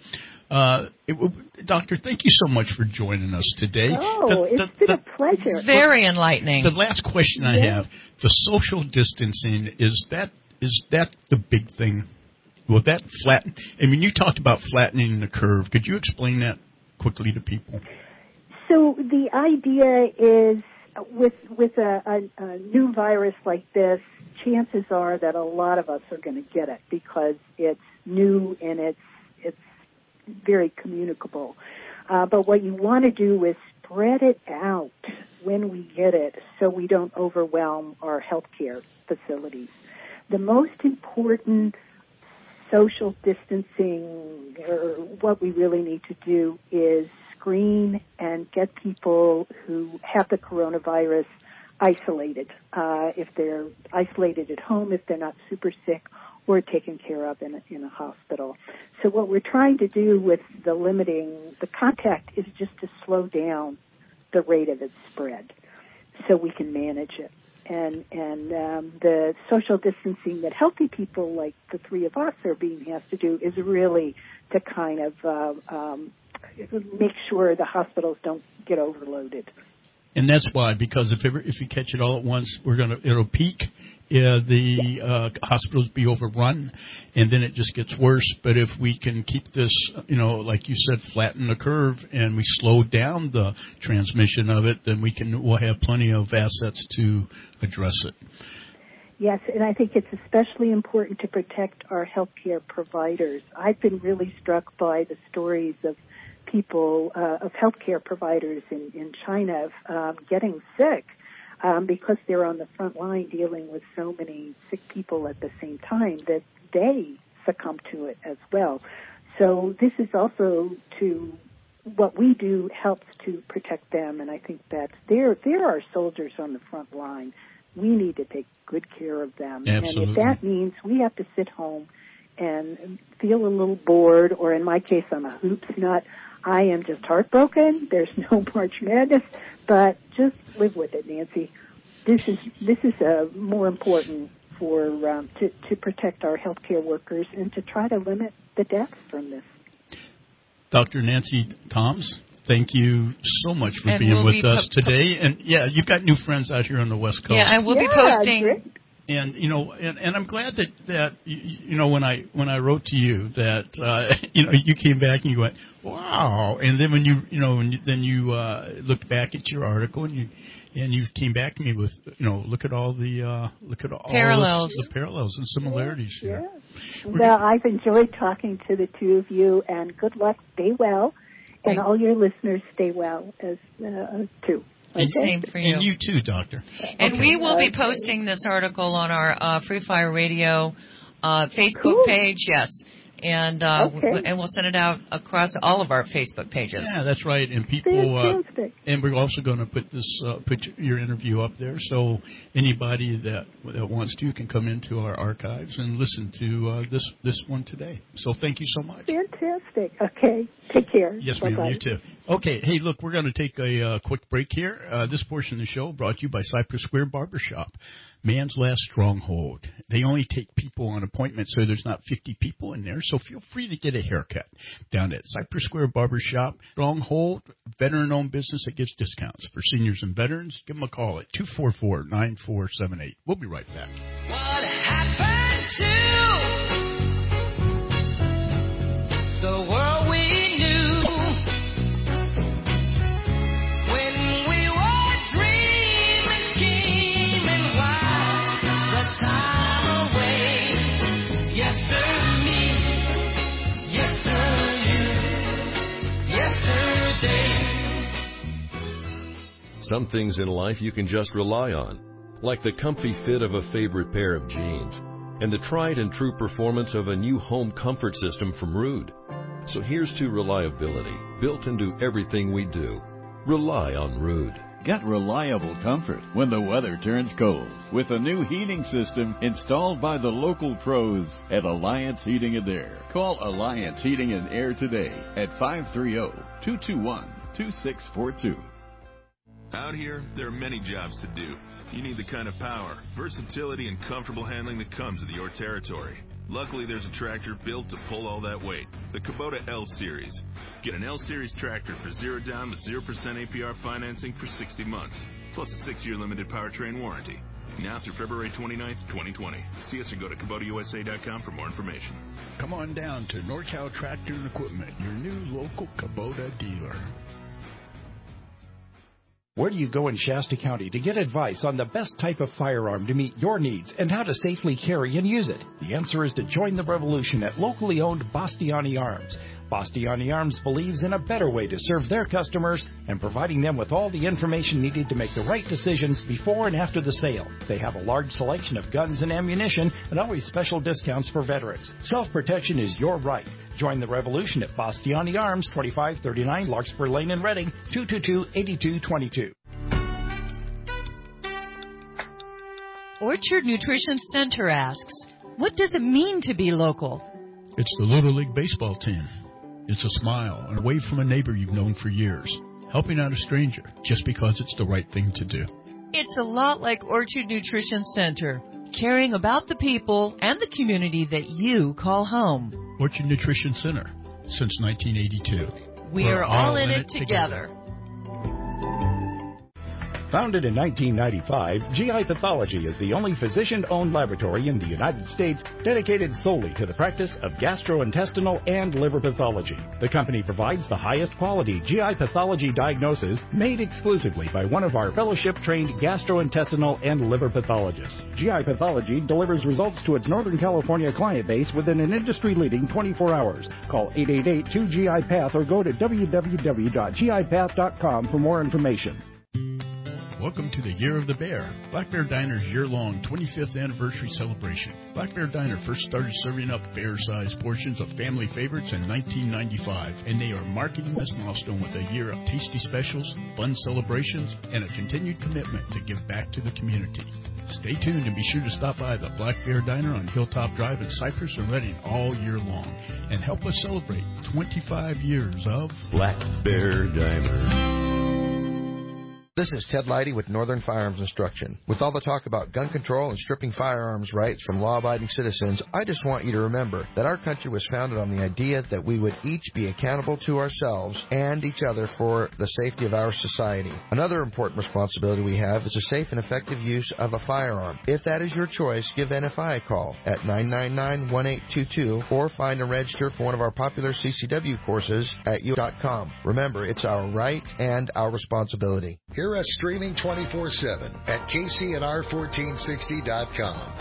Doctor, thank you so much for joining us today. Oh, it's been a pleasure. Very enlightening. The last question I have, the social distancing, is that the big thing? Will that flatten? You talked about flattening the curve. Could you explain that quickly to people? So the idea is, with a new virus like this, chances are that a lot of us are going to get it because it's new and it's very communicable. But what you want to do is spread it out when we get it so we don't overwhelm our healthcare facilities. The most important social distancing, or what we really need to do, is screen and get people who have the coronavirus isolated, if they're isolated at home, if they're not super sick, or taken care of in a hospital. So what we're trying to do with the limiting the contact is just to slow down the rate of its spread so we can manage it. And the social distancing that healthy people like the three of us are being asked to do is really to kind of make sure the hospitals don't get overloaded. And that's why, because if you catch it all at once, it'll peak. The hospitals be overrun, and then it just gets worse. But if we can keep this, like you said, flatten the curve, and we slow down the transmission of it, then we'll have plenty of assets to address it. Yes, and I think it's especially important to protect our healthcare providers. I've been really struck by the stories of people, of healthcare providers in China getting sick because they're on the front line dealing with so many sick people at the same time that they succumb to it as well. So this is also what we do helps to protect them, and I think that they're our soldiers on the front line. We need to take good care of them. Absolutely. And if that means we have to sit home and feel a little bored, or in my case, I'm a hoops nut, I am just heartbroken. There's no March Madness, but just live with it, Nancy. This is more important for to protect our healthcare workers and to try to limit the deaths from this. Dr. Nancy Toms, thank you so much for being with us today. And yeah, you've got new friends out here on the West Coast. Yeah, and we'll be posting. Great. And and I'm glad that when I wrote to you that you came back and you went, wow, and then when you looked back at your article and you came back to me with look at all the parallels, the parallels and similarities here. Well, I've enjoyed talking to the two of you, and good luck. Stay well, and all your listeners stay well as too. Okay. Same for you. And you too, Doctor. And we will be posting this article on our Free Fire Radio Facebook page, yes. And and we'll send it out across all of our Facebook pages. Yeah, that's right. And people, and we're also going to put your interview up there, so anybody that wants to can come into our archives and listen to this one today. So thank you so much. Fantastic. Okay, take care. Yes, ma'am. You too. Okay. Hey, look, we're going to take a quick break here. This portion of the show brought to you by Cypress Square Barbershop. Man's last stronghold. They only take people on appointment, so there's not 50 people in there, so feel free to get a haircut down at Cypress Square Barbershop. Stronghold, veteran-owned business that gives discounts for seniors and veterans. Give them a call at 244-9478. We'll be right back. What happened to the world we knew? Time away. Yes, sir, me. Yes, sir, you. Yesterday. Some things in life you can just rely on, like the comfy fit of a favorite pair of jeans and the tried and true performance of a new home comfort system from Ruud. So here's to reliability, built into everything we do. Rely on Ruud. Get reliable comfort when the weather turns cold with a new heating system installed by the local pros at Alliance Heating and Air. Call Alliance Heating and Air today at 530-221-2642. Out here, there are many jobs to do. You need the kind of power, versatility, and comfortable handling that comes with your territory. Luckily, there's a tractor built to pull all that weight, the Kubota L Series. Get an L Series tractor for 0 down with 0% APR financing for 60 months, plus a 6-year limited powertrain warranty. Now through February 29th, 2020. See us or go to KubotaUSA.com for more information. Come on down to NorCal Tractor and Equipment, your new local Kubota dealer. Where do you go in Shasta County to get advice on the best type of firearm to meet your needs and how to safely carry and use it? The answer is to join the revolution at locally owned Bastiani Arms. Bastiani Arms believes in a better way to serve their customers and providing them with all the information needed to make the right decisions before and after the sale. They have a large selection of guns and ammunition and always special discounts for veterans. Self-protection is your right. Join the revolution at Bastiani Arms, 2539 Larkspur Lane in Reading, 222-8222. Orchard Nutrition Center asks, what does it mean to be local? It's the Little League baseball team. It's a smile and a wave from a neighbor you've known for years. Helping out a stranger just because it's the right thing to do. It's a lot like Orchard Nutrition Center, caring about the people and the community that you call home. Orchard Nutrition Center, since 1982. We're all in it together. Founded in 1995, GI Pathology is the only physician-owned laboratory in the United States dedicated solely to the practice of gastrointestinal and liver pathology. The company provides the highest quality GI pathology diagnosis made exclusively by one of our fellowship-trained gastrointestinal and liver pathologists. GI Pathology delivers results to its Northern California client base within an industry-leading 24 hours. Call 888-2GI-PATH or go to www.gipath.com for more information. Welcome to the Year of the Bear, Black Bear Diner's year-long 25th anniversary celebration. Black Bear Diner first started serving up bear-sized portions of family favorites in 1995, and they are marking this milestone with a year of tasty specials, fun celebrations, and a continued commitment to give back to the community. Stay tuned and be sure to stop by the Black Bear Diner on Hilltop Drive in Cypress and Reading all year long, and help us celebrate 25 years of Black Bear Diner. This is Ted Leidy with Northern Firearms Instruction. With all the talk about gun control and stripping firearms rights from law-abiding citizens, I just want you to remember that our country was founded on the idea that we would each be accountable to ourselves and each other for the safety of our society. Another important responsibility we have is the safe and effective use of a firearm. If that is your choice, give NFI a call at 999-1822 or find and register for one of our popular CCW courses at u.com. Remember, it's our right and our responsibility. Hear us streaming 24/7 at KCNR1460.com.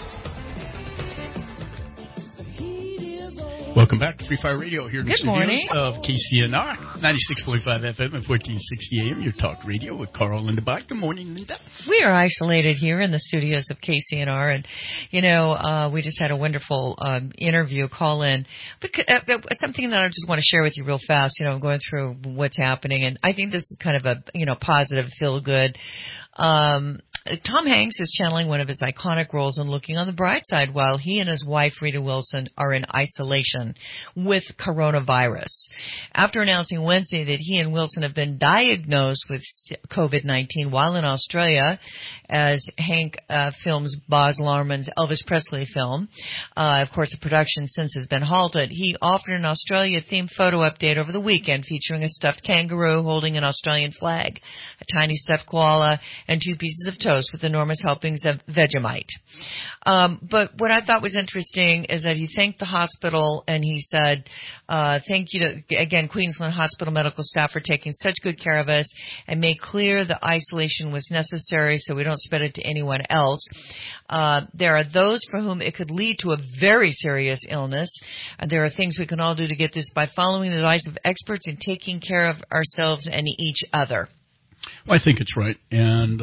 Welcome back to Free Fire Radio here in the Good studios morning. of KCNR, 96.5 FM and 1460 AM, your talk radio with Carl and Linda Bach. Good morning, Linda. We are isolated here in the studios of KCNR, and, we just had a wonderful interview call-in. But something that I just want to share with you real fast, going through what's happening, and I think this is kind of a, positive, feel-good. Tom Hanks is channeling one of his iconic roles in Looking on the Bright Side while he and his wife, Rita Wilson, are in isolation with coronavirus. After announcing Wednesday that he and Wilson have been diagnosed with COVID-19 while in Australia, as Hank films Baz Luhrmann's Elvis Presley film. Of course, the production since has been halted. He offered an Australia-themed photo update over the weekend featuring a stuffed kangaroo holding an Australian flag, a tiny stuffed koala, and 2 pieces of toast with enormous helpings of Vegemite. But what I thought was interesting is that he thanked the hospital and he said, thank you to, again, Queensland Hospital medical staff for taking such good care of us and made clear the isolation was necessary so we don't spread it to anyone else. There are those for whom it could lead to a very serious illness. There are things we can all do to get this by following the advice of experts and taking care of ourselves and each other. Well, I think it's right, and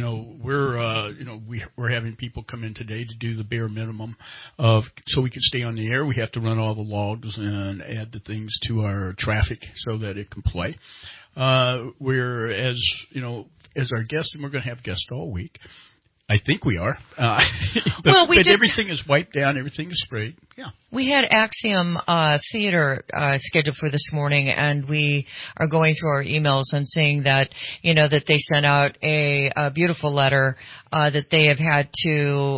we're having people come in today to do the bare minimum of so we can stay on the air. We have to run all the logs and add the things to our traffic so that it can play. We're as our guest, and we're going to have guests all week. I think we are. But everything is wiped down. Everything is sprayed. Yeah. We had Axiom Theater scheduled for this morning, and we are going through our emails and seeing that, that they sent out a beautiful letter that they have had to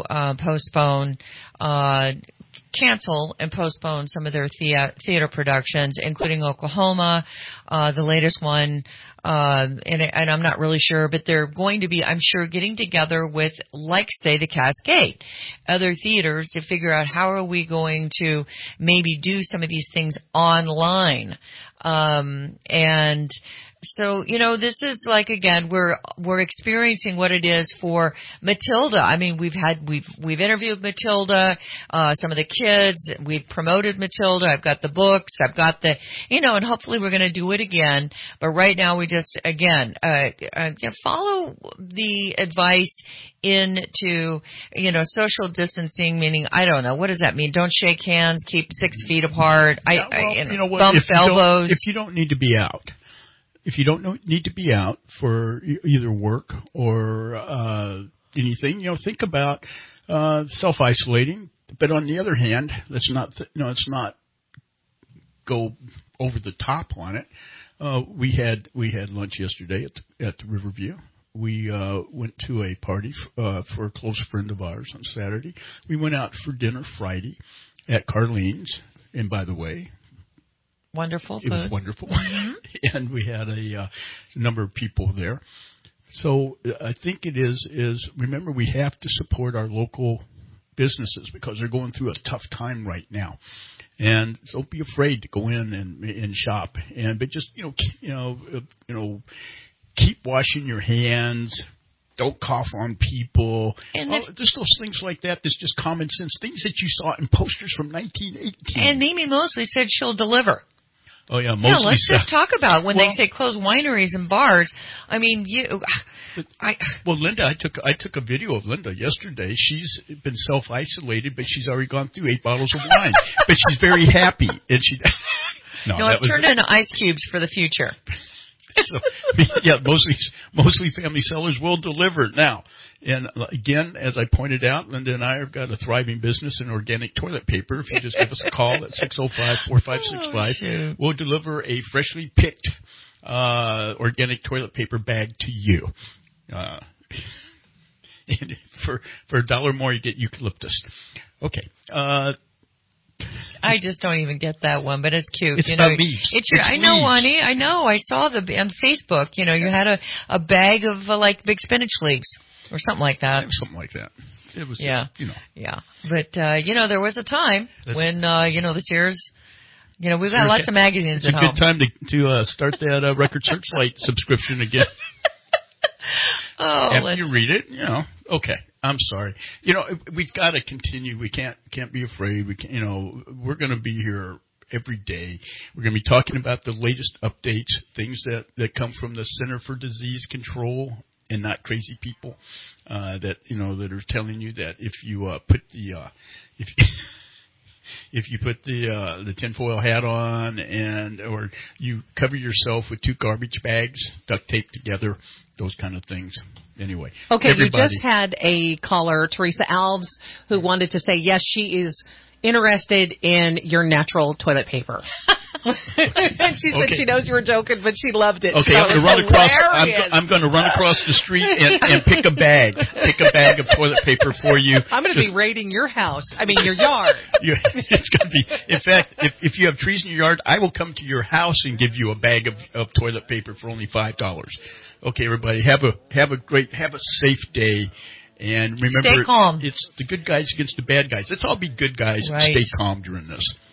cancel and postpone some of their theater productions, including Oklahoma, the latest one, and I'm not really sure, but they're going to be, I'm sure, getting together with, say, the Cascade, other theaters to figure out how are we going to maybe do some of these things online. And so, this is like, again, we're experiencing what it is for Matilda. I mean, we've interviewed Matilda, some of the kids. We've promoted Matilda. I've got the books. I've got the, and hopefully we're going to do it again. But right now we just, again, follow the advice into, social distancing, meaning, I don't know, what does that mean? Don't shake hands, keep 6 feet apart, bump elbows. If you don't need to be out. If you don't need to be out for either work or anything, think about self-isolating. But on the other hand, let's not go over the top on it. We had lunch yesterday at the Riverview. We went to a party for a close friend of ours on Saturday. We went out for dinner Friday at Carlene's, and by the way, wonderful food. It was wonderful. And we had a number of people there. So I think it is remember, we have to support our local businesses because they're going through a tough time right now. And don't be afraid to go in and shop. But just, keep washing your hands. Don't cough on people. And just those things like that. There's just common sense things that you saw in posters from 1918. And Mimi Mosley said she'll deliver. Oh, yeah, Mosley. Yeah, let's just talk about when they say close wineries and bars. I mean, Well, Linda, I took a video of Linda yesterday. She's been self-isolated, but she's already gone through 8 bottles of wine. But she's very happy. And No, I've turned into ice cubes for the future. So, yeah, Mosley Family Cellars will deliver now. And again, as I pointed out, Linda and I have got a thriving business in organic toilet paper. If you just give us a call at 605-4565, we'll deliver a freshly picked organic toilet paper bag to you. And for $1 more, you get eucalyptus. Okay. I just don't even get that one, but it's cute. It's you know, about leaves. I know, Wani. I know. I saw on Facebook. You know, you had a bag of like big spinach leaves or something like that. Something like that. It was, yeah, you know. Yeah, but you know, there was a time when you know, the Sears. You know, we've got lots of magazines at home. It's a good time to start that Record Searchlight subscription again. After you read it, you know, okay. I'm sorry. You know, we've got to continue. We can't be afraid. We can, you know, we're going to be here every day. We're going to be talking about the latest updates, things that come from the Center for Disease Control and not crazy people that you know that are telling you that if you put the if you put the tinfoil hat on or you cover yourself with 2 garbage bags, duct taped together, those kind of things. Anyway. Okay, you just had a caller, Teresa Alves, who wanted to say, yes, she is interested in your natural toilet paper. And she said she knows you were joking, but she loved it. Okay, I'm going to run across the street and pick a bag of toilet paper for you. I'm going to be raiding your house. I mean, your yard. It's going to be. In fact, if you have trees in your yard, I will come to your house and give you a bag of toilet paper for only $5. Okay, everybody, have a safe day. And remember, stay calm. It's the good guys against the bad guys. Let's all be good guys and stay calm during this.